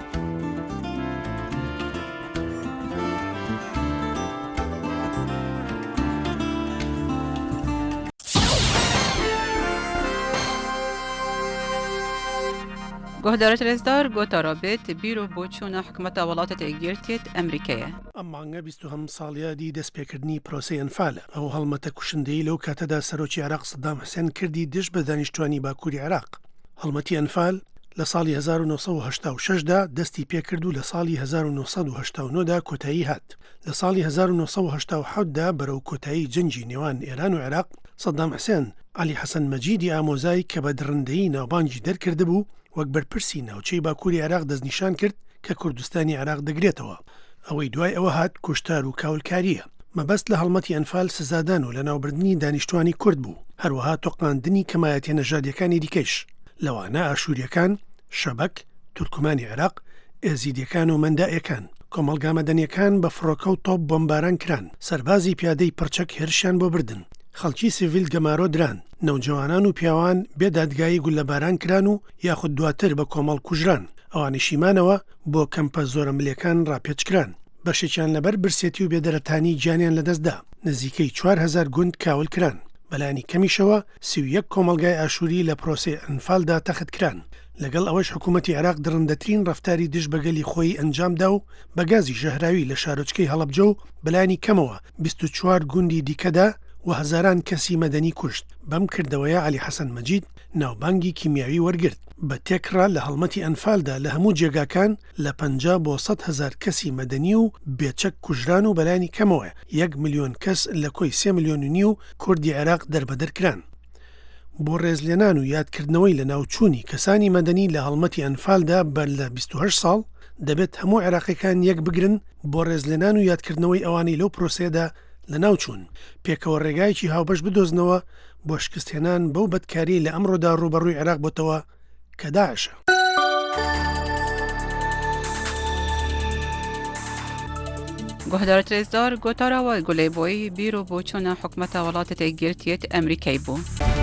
گۆهدارە رێزدار گۆتارا بێت بیرۆ بۆ چوونە حکومەتە وڵاتە تێگیرتێت ئەمریکایە. ئەمانگە 22 ساڵیادی دەستپێکردنی پرۆسی ئەنفالە ئەو هەڵمەتە کوشندەی لەو کاتەدا سەرۆکی عێراق سەدام حوسێن کردی دش بە دانیشتوانی باکووری عێراق. هەڵمەتی ئەنفال لە ساڵی 1986دا دەستی پێکرد و لە ساڵی 1989دا کۆتایی هات. لە ساڵی 1970دا بەرەو کۆتایی جەنگی نێوان ئێران و عێراق سەدام حوسێن عەلی حەسەن مەجیدی ئامۆزای کە بە درڕندەیی ناوبانگی دەرکرده بوو وەک بەرپرسی ناوچەی باکووری عێراق دەستنیشان کرد کە کوردستانی عێراق دەگرێتەوە. ئەوەی دوای ئەوە هات کوشتار و کاولکاریە. مەبەست لە هەڵمەتی ئەنفال سزادان و لە ناوبردننی دانیشتوانی کورد بوو، هەروەها تۆقااندنی کەمایەتە نەژادیەکانی دیکەش لەوانە ئاشووریەکان، شەبەک، تورکمانی عێراق، ئێزیدیەکان و مەندائیەکان. کۆمەڵگا مەدەنیەکان بە فڕۆکە و تۆپ بۆمباران کران، سەربازی پیادەی پرچەک هێرشیان بۆ بردن، خەڵکی سیڤیل گەمارۆ دران، نەوجوانان و پیاوان بێدادگایی گولەباران کران و یاخود دواتر بە کۆمەڵ کوژران. ئەوانیشیمانەوە بۆ کەمپە زۆرە ملەکان ڕاپێچکران. بەشێکیان لەبەر برسێتی و بێدەرەتانی گیانیان لەدەستدا. نزیکەی 4000 گوند کاول کران. بەلانی کەمیشەوە 31 کۆمەلگای ئاشووری لە پرۆسی ئەنفالدا تەخت کران. لەگەڵ ئەوەش حکوومەتی عێراق درڕندەترین ڕەفتاری دژ بەگەلی خۆی ئەنجامدا و بەگازی ژەهراوی لە شارۆچکەی هەڵەبجە و بەلانی کەمەوە 24 گوندی دیکەدا و هەزاران کەسی مەدەنی کوشت. بەم کردەوەیە عەلی حەسەن مەجید ناوبانگی کیمیاوی وەرگرت. بە تێکڕا لە هەڵمەتی ئەنفالدا لە هەموو جێگاکان لە 50 بۆ 100,000 کەسی مەدەنی و بێچەک کوژران و بەلانی کەمەوە 1 ملیۆن کەس لە کۆی 3 ملیۆن و نیو کوردی عێراق دەربەدەرکران. بۆ ڕێزلێنان و یادکردنەوەی لە ناوچوونی کەسانی مەدەنی لە هەڵمەتی ئەنفالدا بەر لە 28 ساڵ دەبێت هەموو عێراقیەکان یەک بگرن بۆ ڕێزلێنان و یادکردنەوەی ئەوانی لەو پرۆسێدا لە ناوچوون. پێکەوە ڕێگایکی هاوبەش بدۆزنەوە بۆ شکستهێنان بەو بەدکاری لە ئەمڕۆدا ڕوبەڕووی عێراق بۆتەوە کە داعشە. گۆهدارە رێزدار گۆتاراوە گولێبۆی بیرۆ بۆ چوونە حکومەتە وڵاتە تێگیرتێت ئەمریکای بوو.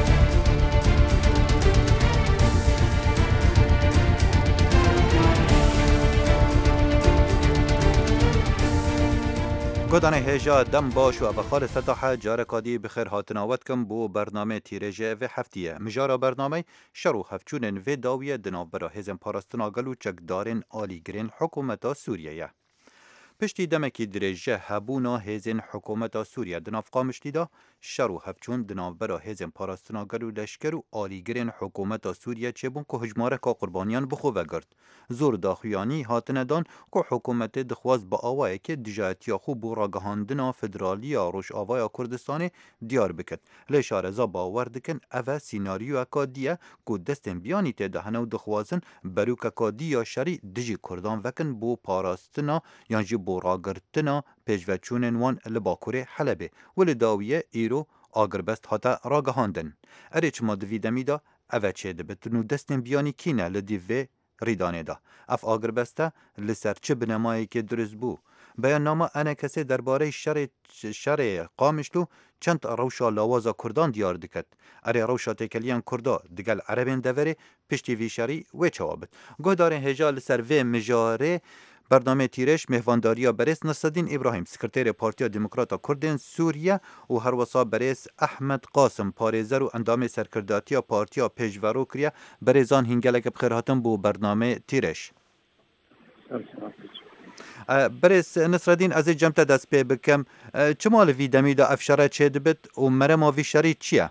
گۆدانê hêja dem baş û evexalê fetahe carekadî bi xêr hatinawetkim bû bername tîrêjê vê heftiye. Mijara bernamey şer û hevçûnên vê dawiye di navbera hêzên parastina gel û çekdarên alîgirên hikûmeta Sûriyeyê. Piştî demekî dirêje hebûna hêzên hikûmeta Sûriye di nav Qamişlî da şer û hevçûn di navbera hêzên parastina gel û leşker û alîgirên hikûmeta Sûriye çêbûn ku hejmareka qurbaniyan bi xwe vegirt. Zor daxuyanî hatine dan ku hikûmetê dixwaz bi awayekê dijayetiya xwe bû ragihandina federaliya Rojavaya Kurdistanê diyar bikin. Lê şareza bawer dikin ev e sînaryoyeka diye ku destên biyanî têde hene û dixwazin berûkeka diya şerî dijî Kurdan vekin bû parastina yan jî bû ragirtina pêşveçûnên wan li Bakurê Helebê û li dawiye îro agirbest hate ragihandin. Erê çima di vî demî da ev e çêdibitin û destên biyanî kîne li dîv vê rîdanê da. Ev agirbeste li ser çi binemayekê durist bû. Beyannama enekesê derbareyê şerê Qamişlû çend rewşa lawaza Kurdan diyar diket. Erê rewşa têkeliyan Kurda digel Erebên deverê piştî vî şerî wê çawabit. Guhdarên hêja li ser vê mijarê برنامه تیرش مهوانداری برس نصرالدین ابراهیم سکرتیر پارتیا دموکراتا کردین سوریه و هر وسا برس احمد قاسم پارێزەر و ئەندامێ سەرکرداتیە پارتیا پێشڤەرۆ کریە بەرێزان هینگەلێکە بخێرهاتن بۆ بەرنامە تیرش. برێز نسرەدین ئەزێ جەمتە دەست پێ بکەم چما لە وی دەمیدا ئەف شەڕە چێ دەبێت و مەرەما وی شەڕی چییە؟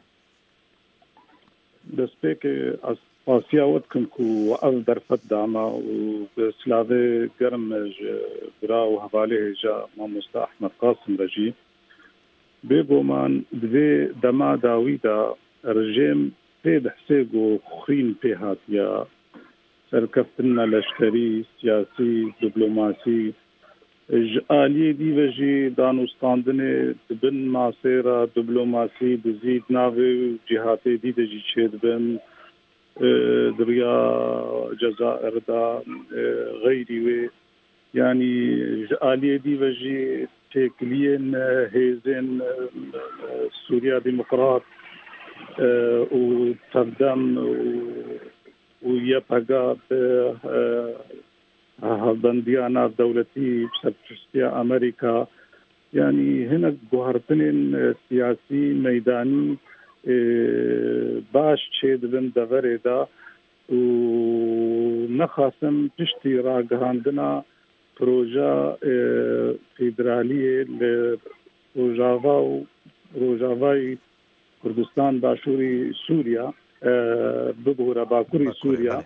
دەستپێک ئاسیاوت کم و ئەو دەرفەت داما و سلاوێ گەرم برا و هەواڵێ هێژا مامۆستا ئەحمەد قاسم رەژی بێگۆمان دوێ دەما داویدا ڕژێم پێ دەحسێگ و خوخرین پێ هاتیە سەرکەفتنە لەشکەری سیاسی دیپلۆماسی عالیە دیڤژی دانوستاندنێ دبن ماسێرە دیپلۆماسی دزید ناوێ و جیهاتێ دیدەژی چێ دبن دریا جەزائردا غەیری وێ یعنی عالیە دیڤژی تێکلیên hêzên Sûriya Demokrat û tevdem û yepega hevbendiya navdewletî serpirstiya Amerîka yanî hinek guhartinên siyasî meydanî baş çê dibin deverê da û nexwasin piştî ragihandina proja federaliyê li Rojava û Rojavayê Kurdistan Başûrî Sûriya bibûre Bakurî Sûriya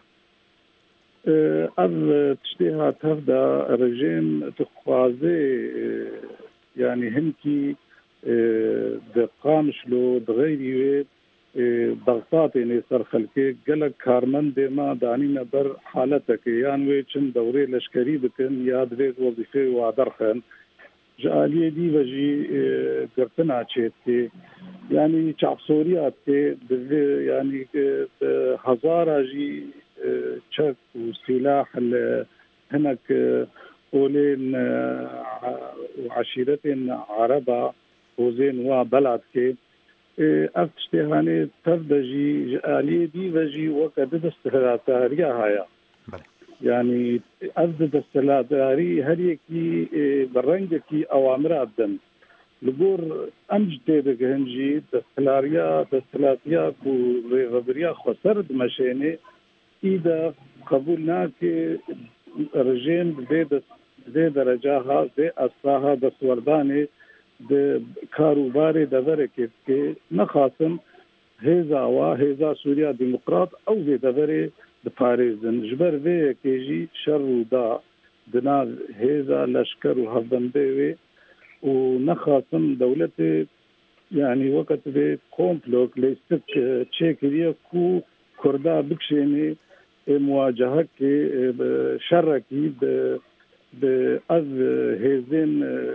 ev tiştê hat hev da rejim dixwaze yani hinkî di Qamişlo di xeyrî wê Dextatên ser xelkê gelek karmendê me danîne ber haletekê yan wê çin dewrê leşkerî bikin ya divê wezîfê wa derxin ji aliyê dîve jî girtina çêtkê yanî çavsoriya tê divê yanî hezara jî çek û sîlah li hinek olên û eşîretên Araba hozên wa beladkê ev tiştêhanê tev de jî ji aliyê dîve jî weke di desthilatdariya haya yanî ev di desthilatdarî her yekî bi rengekî awamira din li gor em ji tê digihin jî desthilatiya ku rêveberiya xweser dimeşênê îde qebûl nake rejim vê derecaha vê esraha destwerdanê di karûbarê deverekê dike nexwasin hêza wa hêza Sûriya Demokrat ew vê deverê diparêzin ji ber vê yekê jî şer û da di nav hêza leşker û hevbendê wê û nexwasin dewletê yanî weket vê komplok lêstik çêkiriye ku Kurda bikişênê muwacehekê şerrekî bi ev hêzên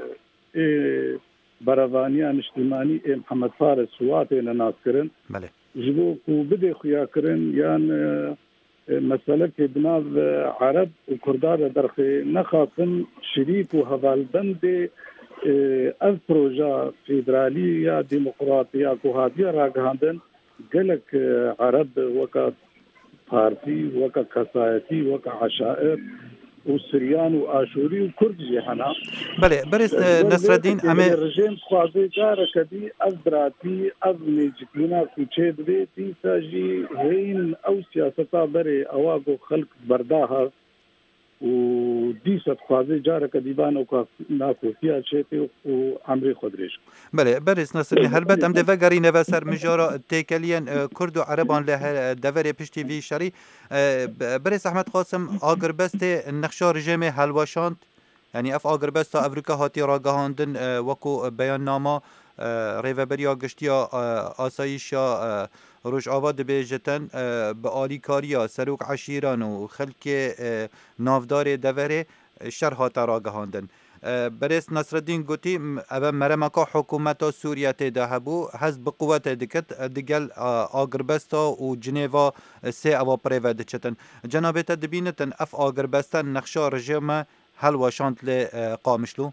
berevaniya niştimanî ê Mihemed Fares Suwatê ne naskirin ji bo ku bidê xuyakirin yan meselekê bi nav Arab û Kurda de derxê nexwasin şerîk û hevalbendê ev proja federalî ya demokratiya ku hatiye ragihandin gelek Arab weka partî weka kesayetî weka eşair û Siryan û Aşûrî û Kurd jî hene belê berêz Nesreddîn em ê rejim xwazê careke dî ev biratî ev nêcikîna ku çê dibê dîsa jî hêyîn ew siyaseta berê ewa ku xelk berdaha û dîsa dixwaze careke dîba nakotiya çêtê û emrê xwe dirêj belê berêz Nesreddîn helbet em dê vegerîne ve ser mijara têkeliyên Kurd û Ereban li deverê piştî vî şerî berêz Ehmed Qasim agirbestê nexşa rejimê helweşand yanî ev agirbesta Ewrika hatiye ragihandin wekû beyannama rêveberiya giştiya asayîşa Rojava dibêjitin bi alîkariya serok eşîran û xelkê navdarê deverê şer hate ragihandin. Berêz Nesreddîn gotî ev meremeka hikûmeta Sûriye tê de hebû hez bi quwetê dikit digel agirbesta û cinêva sê ewa pirê ve diçitin. Cenabê te dibînitin ev agirbesta nexşa rejime helweşand lê Qamişlo?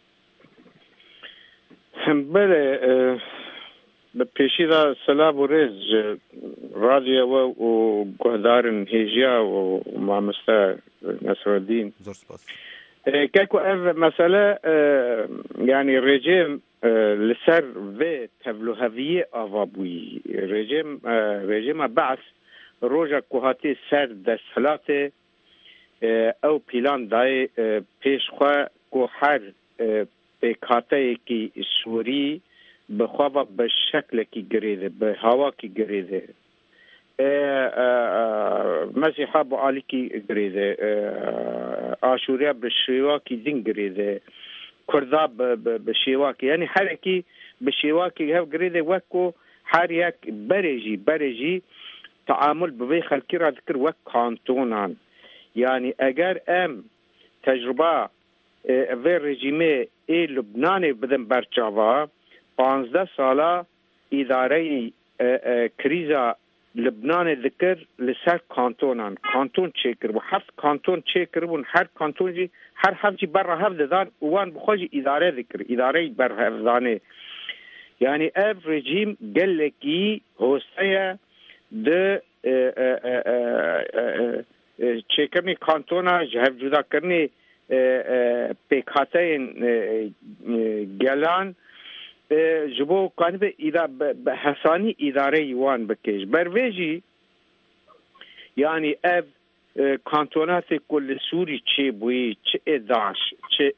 Belê bi pêşî de sela û rêz ji radyoya we û guhdarên hêjiya û mamoste Nesreddîn كاكو اف مسألة يعني ريجيم لسر في تبلوهافية افابوي ريجيم بعث روجا كوهاتي سر دسهلاته او بلان داي پیش خوا کو هر بکاته کی سوری بخوا به شکل کی گریده به هوا کی گریده مسیحا با علی کی گریده آشوریا به شیوا کی دین گریده کردا به شیوا کی یعنی هر کی به شیوا کی هف گریده وکو هر یک برجی تعامل به خلکی را ذکر وک کانتونان يعني اگر ام تجربه في رژیم لبنان بدن برچاوا 15 ساله اداره کریزا لبنان ذکر لسر کانتونان کانتون چیکر و 7 کانتون چیکر و هر کانتون جی هر هفت جی بر هفت دان وان بخوجی اداره ذکر اداره بر هفدانه يعني اف رژیم گلکی هوسته د چیکرنی کانتونا جهف جدا کرنی پیکاتین گلان جبو کانبه به حسانی اداره یوان بکش برویجی یعنی اف کانتونات کل سوری چه بوی چه داعش چه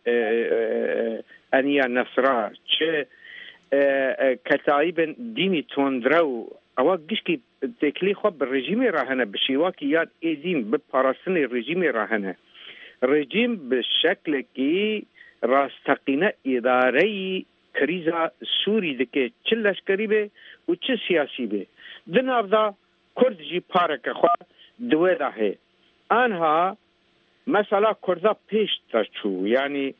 انیا نصرا چه کتایب دینی تندرو اوا گشکی تکلی خواب به رژیم راهنه به شیواکی یاد ایدین به پاراستن رژیم راهنه رژیم به شکل که راستقینه اداره کریزا سوری دکه چه لشکری به و چه سیاسی به دناف دا کرد جی پارک خواه دوه دا ہے آنها مثلا کردا پیش تا چو یعنی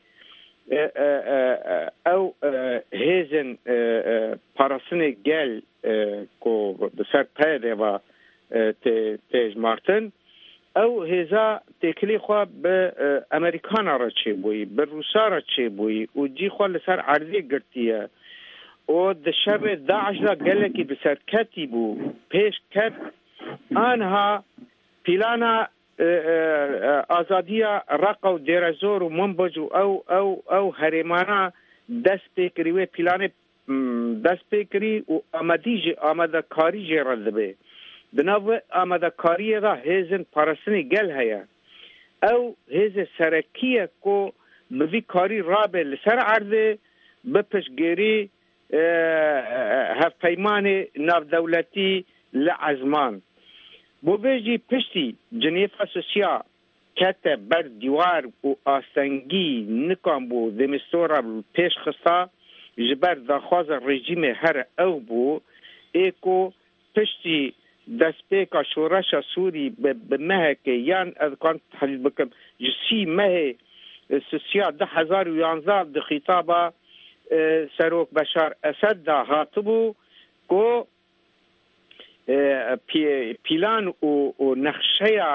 او هیزن پاراستن گل کو بسر پیده و تیج مارتن او هزا تکلی خواه به امریکان را چه بوی به روسا را چه بوی و جی خواه لسر عرضی گرتیه و دشب داعش را گلکی بسر کتی بو پیش کت آنها پیلانا آزادیا رقا و دیرزور و منبج او هریمانا دست پیکری و پیلان دست پیکری و آمده کاری جی رده بناو آمده کاری را هیزن پارسنی گل هیا او هیز سرکیه که بوی کاری رابه لسر عرضه بپشگیری هف پیمان ناف دولتی لعزمان بو بیجی پشتی جنیفا سوسیا کته بر دیوار و آستنگی نکان بو دمستورا پیش خستا جبر داخواز رژیم هر او بو ایکو پشتی دستپیکا شورش سوری به مهه که یان از کان تحلیل بکم جسی مهه سوسیا 2011 ده خطابا سروک بشار اسد دا هاتبو کو پیلان و نقشه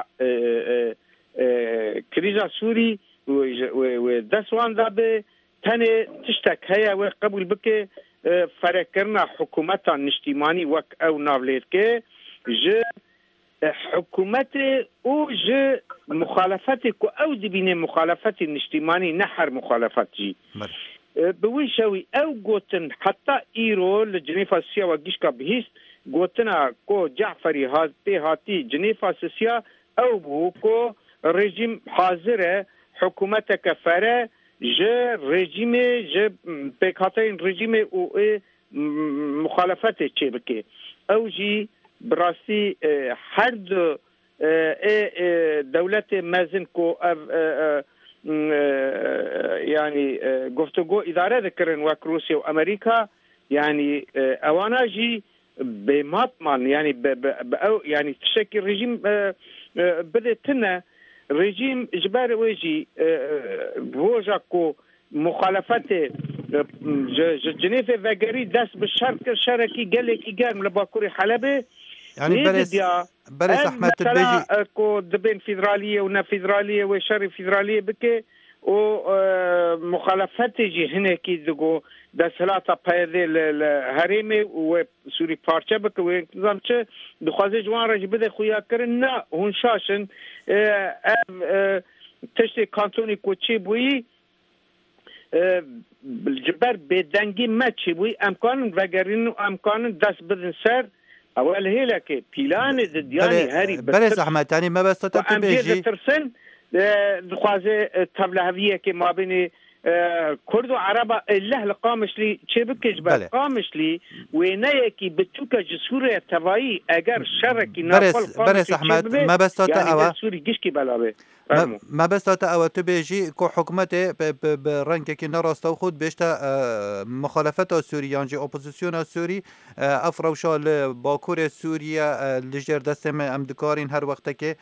کریزا سوری و دستوان دا به تنه تشتک هیا و قبول بکه فرق کرنا حکومتا نشتیمانی وک او ناولید که ج حکومت او ج مخالفت کو او دبینه مخالفت نشتیمانی نحر مخالفت جی بوی شوی او گوتن حتی ایرو لجنیفا سیا و گیشکا بهیست گوتنا کو جعفری هاتی جنیفا سیا او بو کو رژیم حاضر حکومت کفره ج رژیم ج پیکاتین رژیم او مخالفت چه بکه او جی براستی هر دو دولت مزن کو يعني گفتگو اداره ذكرن وك روسيا وامريكا يعني اوانا جي بمطمن يعني يعني تشكل رجيم بدتنا رجيم اجباري ويجي بوجاكو مخالفات جنيف فاجري داس بالشرق الشرقي قال لك قال لباكوري حلبه يعني برس احمد البيجي كو دبين فيدراليه ونا فيدراليه وشر فيدراليه بك ومخالفات جي هنا كي دغو د سلاطه پايده الهريمي وسوري بارچه بك ونظام چه دخوازه جوان رج بده خويا کرنا هون شاشن تشتی کانتونی کوچی بوی جبر بدنگی مچی بوی امکان وگرین و امکان دست بدن سر اول هیله که پیلان دیانی هری بله زحمت یعنی ما بس تا تو بیجی ترسن دخوازه تبلهویه که ما بین کرد و عرب الله لقامشلی چه بکش بر قامشلی و نه کی بتوکا جسوره توایی اگر شرکی ناقل برس احمد ما بس تا اوا سوری گشکی بلاوه ما بس تا اوا تو بیجی کو حکومت به رنگ کی نراسته خود بیشتر مخالفت سوریان جی اپوزیسیون سوری افروشال باکور سوریا لجر دستم امدکارین هر وقت که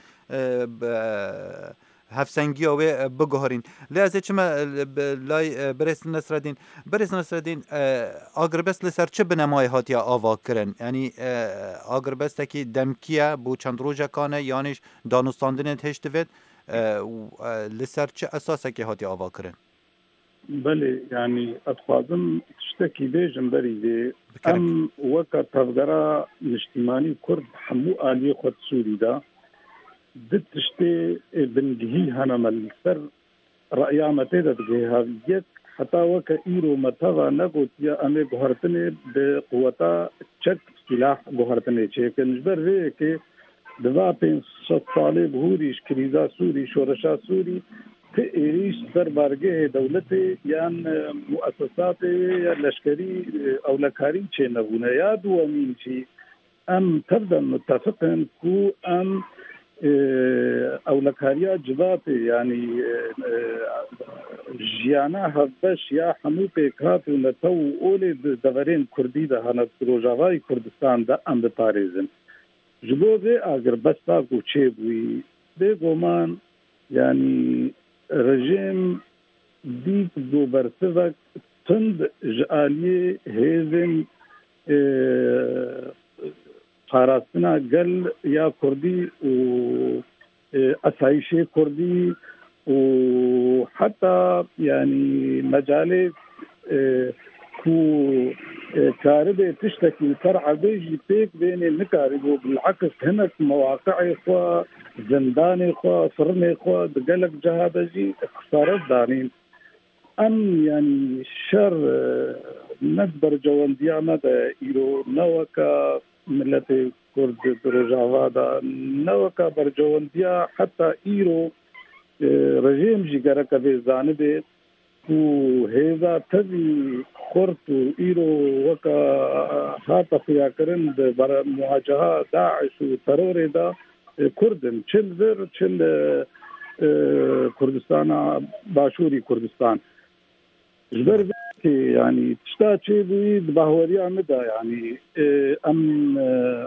هفسنگی او بگهارین لازم چما لای برس نصرالدین اگر بس لسر چه بنمای هاتیا آوا کرن یعنی اگر بس تکی دمکیه بو چند روزه کانه یانش دانستاندن هشتوید لسر چه اساسه که هاتیا آوا کرن بله يعني اتخاذم تشتكي بيجم بريدي ام وقت تفقرا الاجتماعي كرد حمو آلية خود سوري دا دتشتي بنجهي هنا ملسر رأيا متى دتجهها يك حتى وك إيرو متى نقول يا أمي جهرتني بقوة تشك سلاح جهرتني شيء كنجبر ريك دوا بين صالح بهوريش كريزا سوري شورشا سوري تئيش دربارگه دولت یان مؤسسات لشکری او لکاری چه نبونه یا دوامین چی ام تبدا متفقن کو ام او لکاریا جواب یعنی جیانا هبش یا حمو پیکات نتو اول دورین کردی ده هنه روجاوای کردستان ده ام ده پاریزن جبوه اگر بستا کو چه بوی به گمان یعنی رژیم دیت دو برسوک تند جعالی هیزن پاراستنا گل یا کردی و اسایش کردی و حتی یعنی مجال کو كاربه تشتكي فرع بيجي بيك بين النكارب وبالعكس هناك مواقع اخوة زندان اخوة فرن اخوة دقلق جهادجي اخسارات دارين ام يعني شر ندبر جوان ديانا دا ايرو نوكا ملت كرد دروجاوا دا نوكا برجوان ديا حتى ايرو رژیم جی گرکه به زانبه و هیزا تبی خورت و ایرو وکا حاطا خیا کرن بر مواجهه داعش و ترور دا کردن چل زر چل کردستان باشوری کردستان جبر که يعني تشتا چه بوید باهوری آمده يعني ام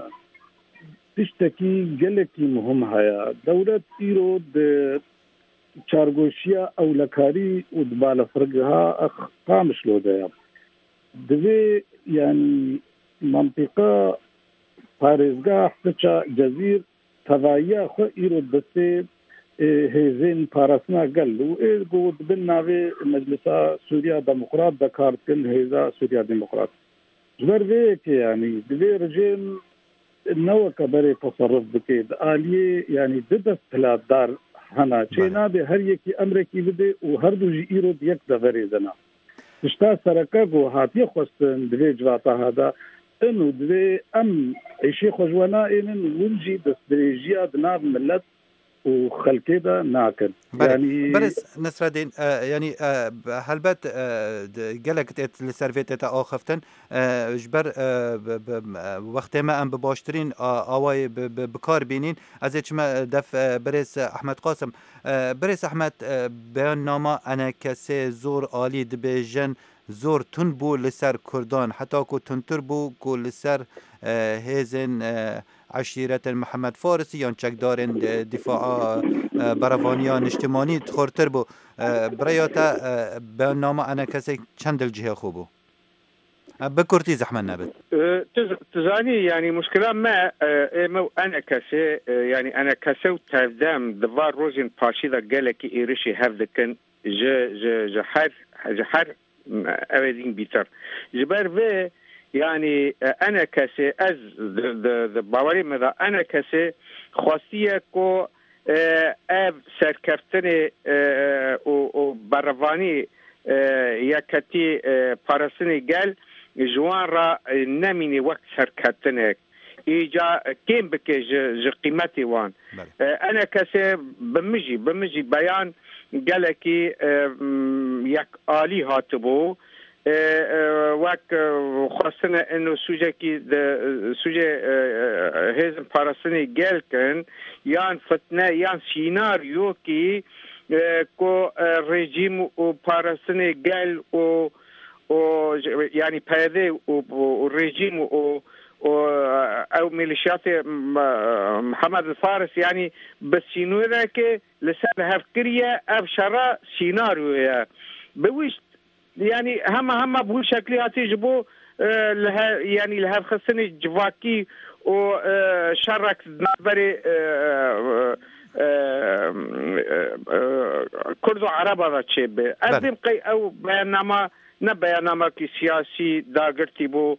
تشتكي گلکی مهم هيا دولت ایرو د چارگوشیا او لکاری و دبال فرقها قامش لو ده دوی يعني منطقه پارزگاه تچا جزیر توایی خو ایرو دسته هیزین پاراسنا گلو ایرگو دبن ناوی مجلسا سوریا دموکرات دکارتن هیزا سوریا دموکرات جبر وی که يعني دوی رژیم نو کبر تصرف بکید آلیه يعني دست پلاتدار هنا چینا به هر یکی امریکی بده و هر دو جی ایرو یک دفره زنا تشتا سرکا گو هاتی خوستن دوی جواتا هادا انو دوی ام ایشی خوشوانا اینن ونجی دست دریجیا دناب ملت و خلقه دا ناکد يعني برس نصرالدين يعني هلبت قالك لسرفيت تا اخفتن جبر وقت ما ام بباشترين اواي بكار بينين ازيت ما دف برس احمد قاسم برس احمد بيان نامه انا كسي زور عالي دبيجن زور تون بو لسر كردان حتى كو تنتر بو كو لسر هيزن عشيرة محمد فارسي يان چکدارن دفاع بروانيان اجتماعي تخورتر بو برياتا برنامه انا كسي چند الجهه خوبو بكرتي زحمه نبت تزاني يعني مشكله ما انا كسي يعني انا كسو تفدام دفار روزين باشي ذا قالك ايرشي هافدكن جحر اويدين بيتر جبر في يعني انا كسي از باوري ماذا انا كسي خاصيه كو اف سرکفتن و بروانی یکتی پارسنی گل جوان را نمینی وقت سرکفتنک ایجا کم بکه ج قیمتی وان انا کسی بمجی بیان گلکی یک عالی هاتبو وک خواستن انو سوجه کی سوجه هزم پارسنی گل کن یان فتنه یان سیناریو کی کو رژیم و پارسنی گل و یعنی پیده و رژیم و او ميليشيات محمد الفارس يعني بس سينوراك لسان هفكرية ابشرا سيناريو بوش يعني هم بو شكلي هتجبو لها يعني لها خصني جواكي وشرك نبري كردو عربة تشيب أقدم قي أو بيانما كي سياسي داغرتي بو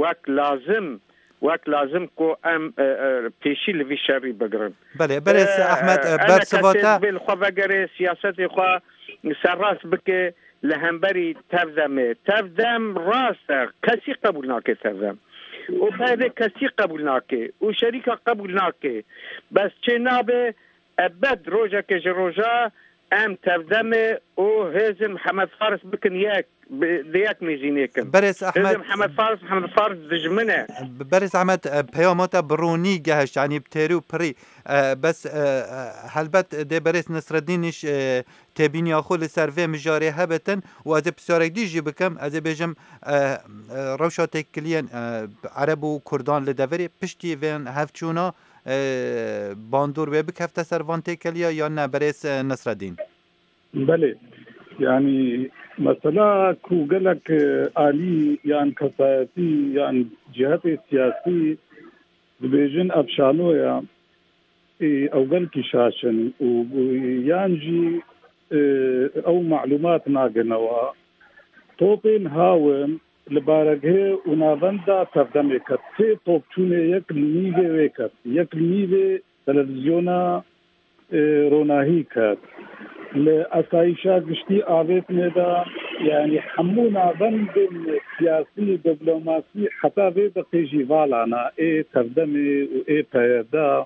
وقت لازم کو ام پیشی لوی شری بگرن بله احمد برسواتا بل خو بگره سیاست خو سراس بک لهمبری تفدم راست کسی قبول ناکه تفدم و بعد کسی قبول ناکه و شریک قبول ناکه بس چه نابه ابد روجا که روجا ام تفدم و هزم محمد فارس بکن یک دیک میزینیکم برس احمد محمد فارس دجمنه برس احمد پیامات برونی گهش یعنی بترو پری بس هلبت ده برس نصرالدینش تبینی آخو لسروه مجاره هبتن و از بسیارک دیجی بکم از بجم روشا تکلین عرب و کردان لدوری پشتی وین هفچونا باندور و بکفت سروان تکلیا یا نه برس نصرالدین بله يعني مثلا كو قالك آلي يعني كفايتي يعني جهات سياسي بيجن أبشالويا أو قال كشاشن ويانجي أو معلومات ناقنوا طوبين هاون لبارقه ونافندا تفدمي كتسي طوبتوني يكل ميزي ويكت يكل ميزي تلفزيونا روناهي كت لأسايشا قشتي آبيت ندا يعني حمونا بند سياسي دبلوماسي حتى بيدا قيجي فالانا تردمي بيدا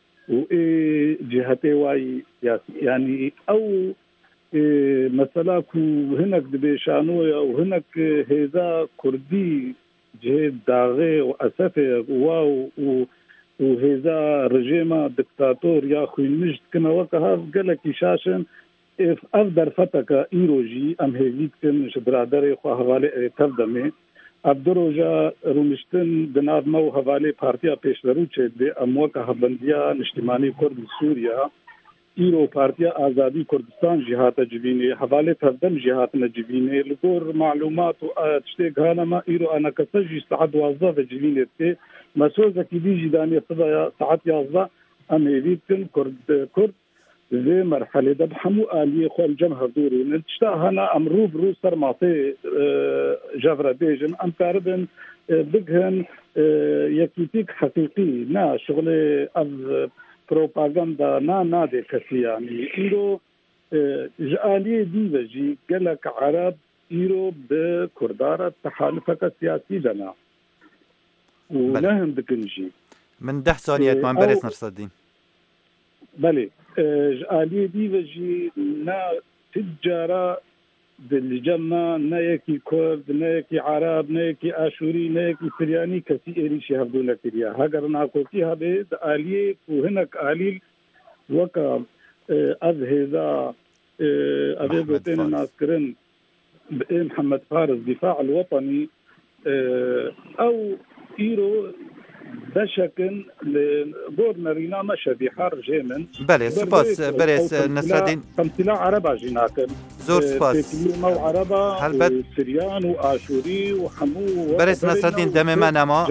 جهتي واي يعني أو مثلا كو هناك دبيشانويا وهناك هيدا كردي جهد داغي وأسفة واو وهيدا رجيمة دكتاتور يا خوي نجد كنا وقها قالك شاشن افضل فتك ايروجي ام هيفيت كن برادر خو حواله تردمه عبدالرجا رونشتن بناد مو حواله پارتیا پیشورو چه به اموکه بندیا نشتمانی کرد سوریا ایرو پارتیا آزادی کردستان جهات جبینه حواله تردم جهات نجبینه لگور معلومات و تشتی غانما ایرو انا کسجی ساعت 12 جبینه ته مسوزه کی دی جدانی صدا ساعت 11 ام هيفيت كن كرد زي مرحلة ده بحمو آلية خو الجمهر دوري نتشتاهنا أمرو برو سرماطي جافرة بيجن أم كاردن بقهن يكيتيك حقيقي نا شغل أف بروباغندا نا دي كسي يعني إيرو آلية دي بجي قالك عرب إيرو بكردارة تحالفك سياسي لنا ونهم بكنجي من 10 ثانية ما بريس نرصدين بله آلية دي وجي نا تجارة بالجمع نا يكي كرد نا يكي عرب نا يكي آشوري نا يكي سرياني كسي إيريشي هبدونا كريا هاگر ناكوكي هبه دا آلية وهناك آليل وكا از هذا أبي بوتين الناس كرن محمد فارس دفاع الوطني أو إيرو بشكل لغورنا رينا مشى بحار جيمن بله سپاس برس نصرالدين تمثيل عربة جيناكن زور سپاس مو عربة سريان وآشوري وحمو برس نصرالدين دم ما نما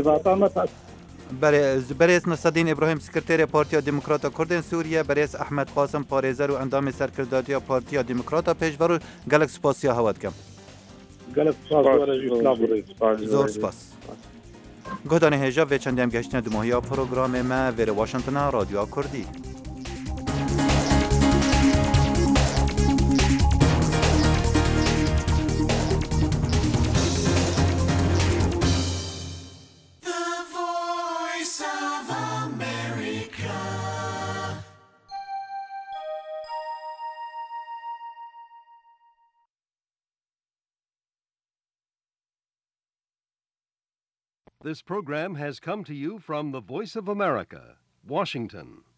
برس نصرالدين ابراهيم سكرتير پارتیا دموکراتا کردن سوریه برس احمد قاسم پاريزر و اندام سرکرداتی پارتیا دموکراتا پیشورو گلک سپاسیا هواد کم گلک سپاس زور سپاس گودان هجا و چندیم گشتن دو ماهی پروگرام ما ویر واشنگتن رادیو کردی This program has come to you from the Voice of America, Washington.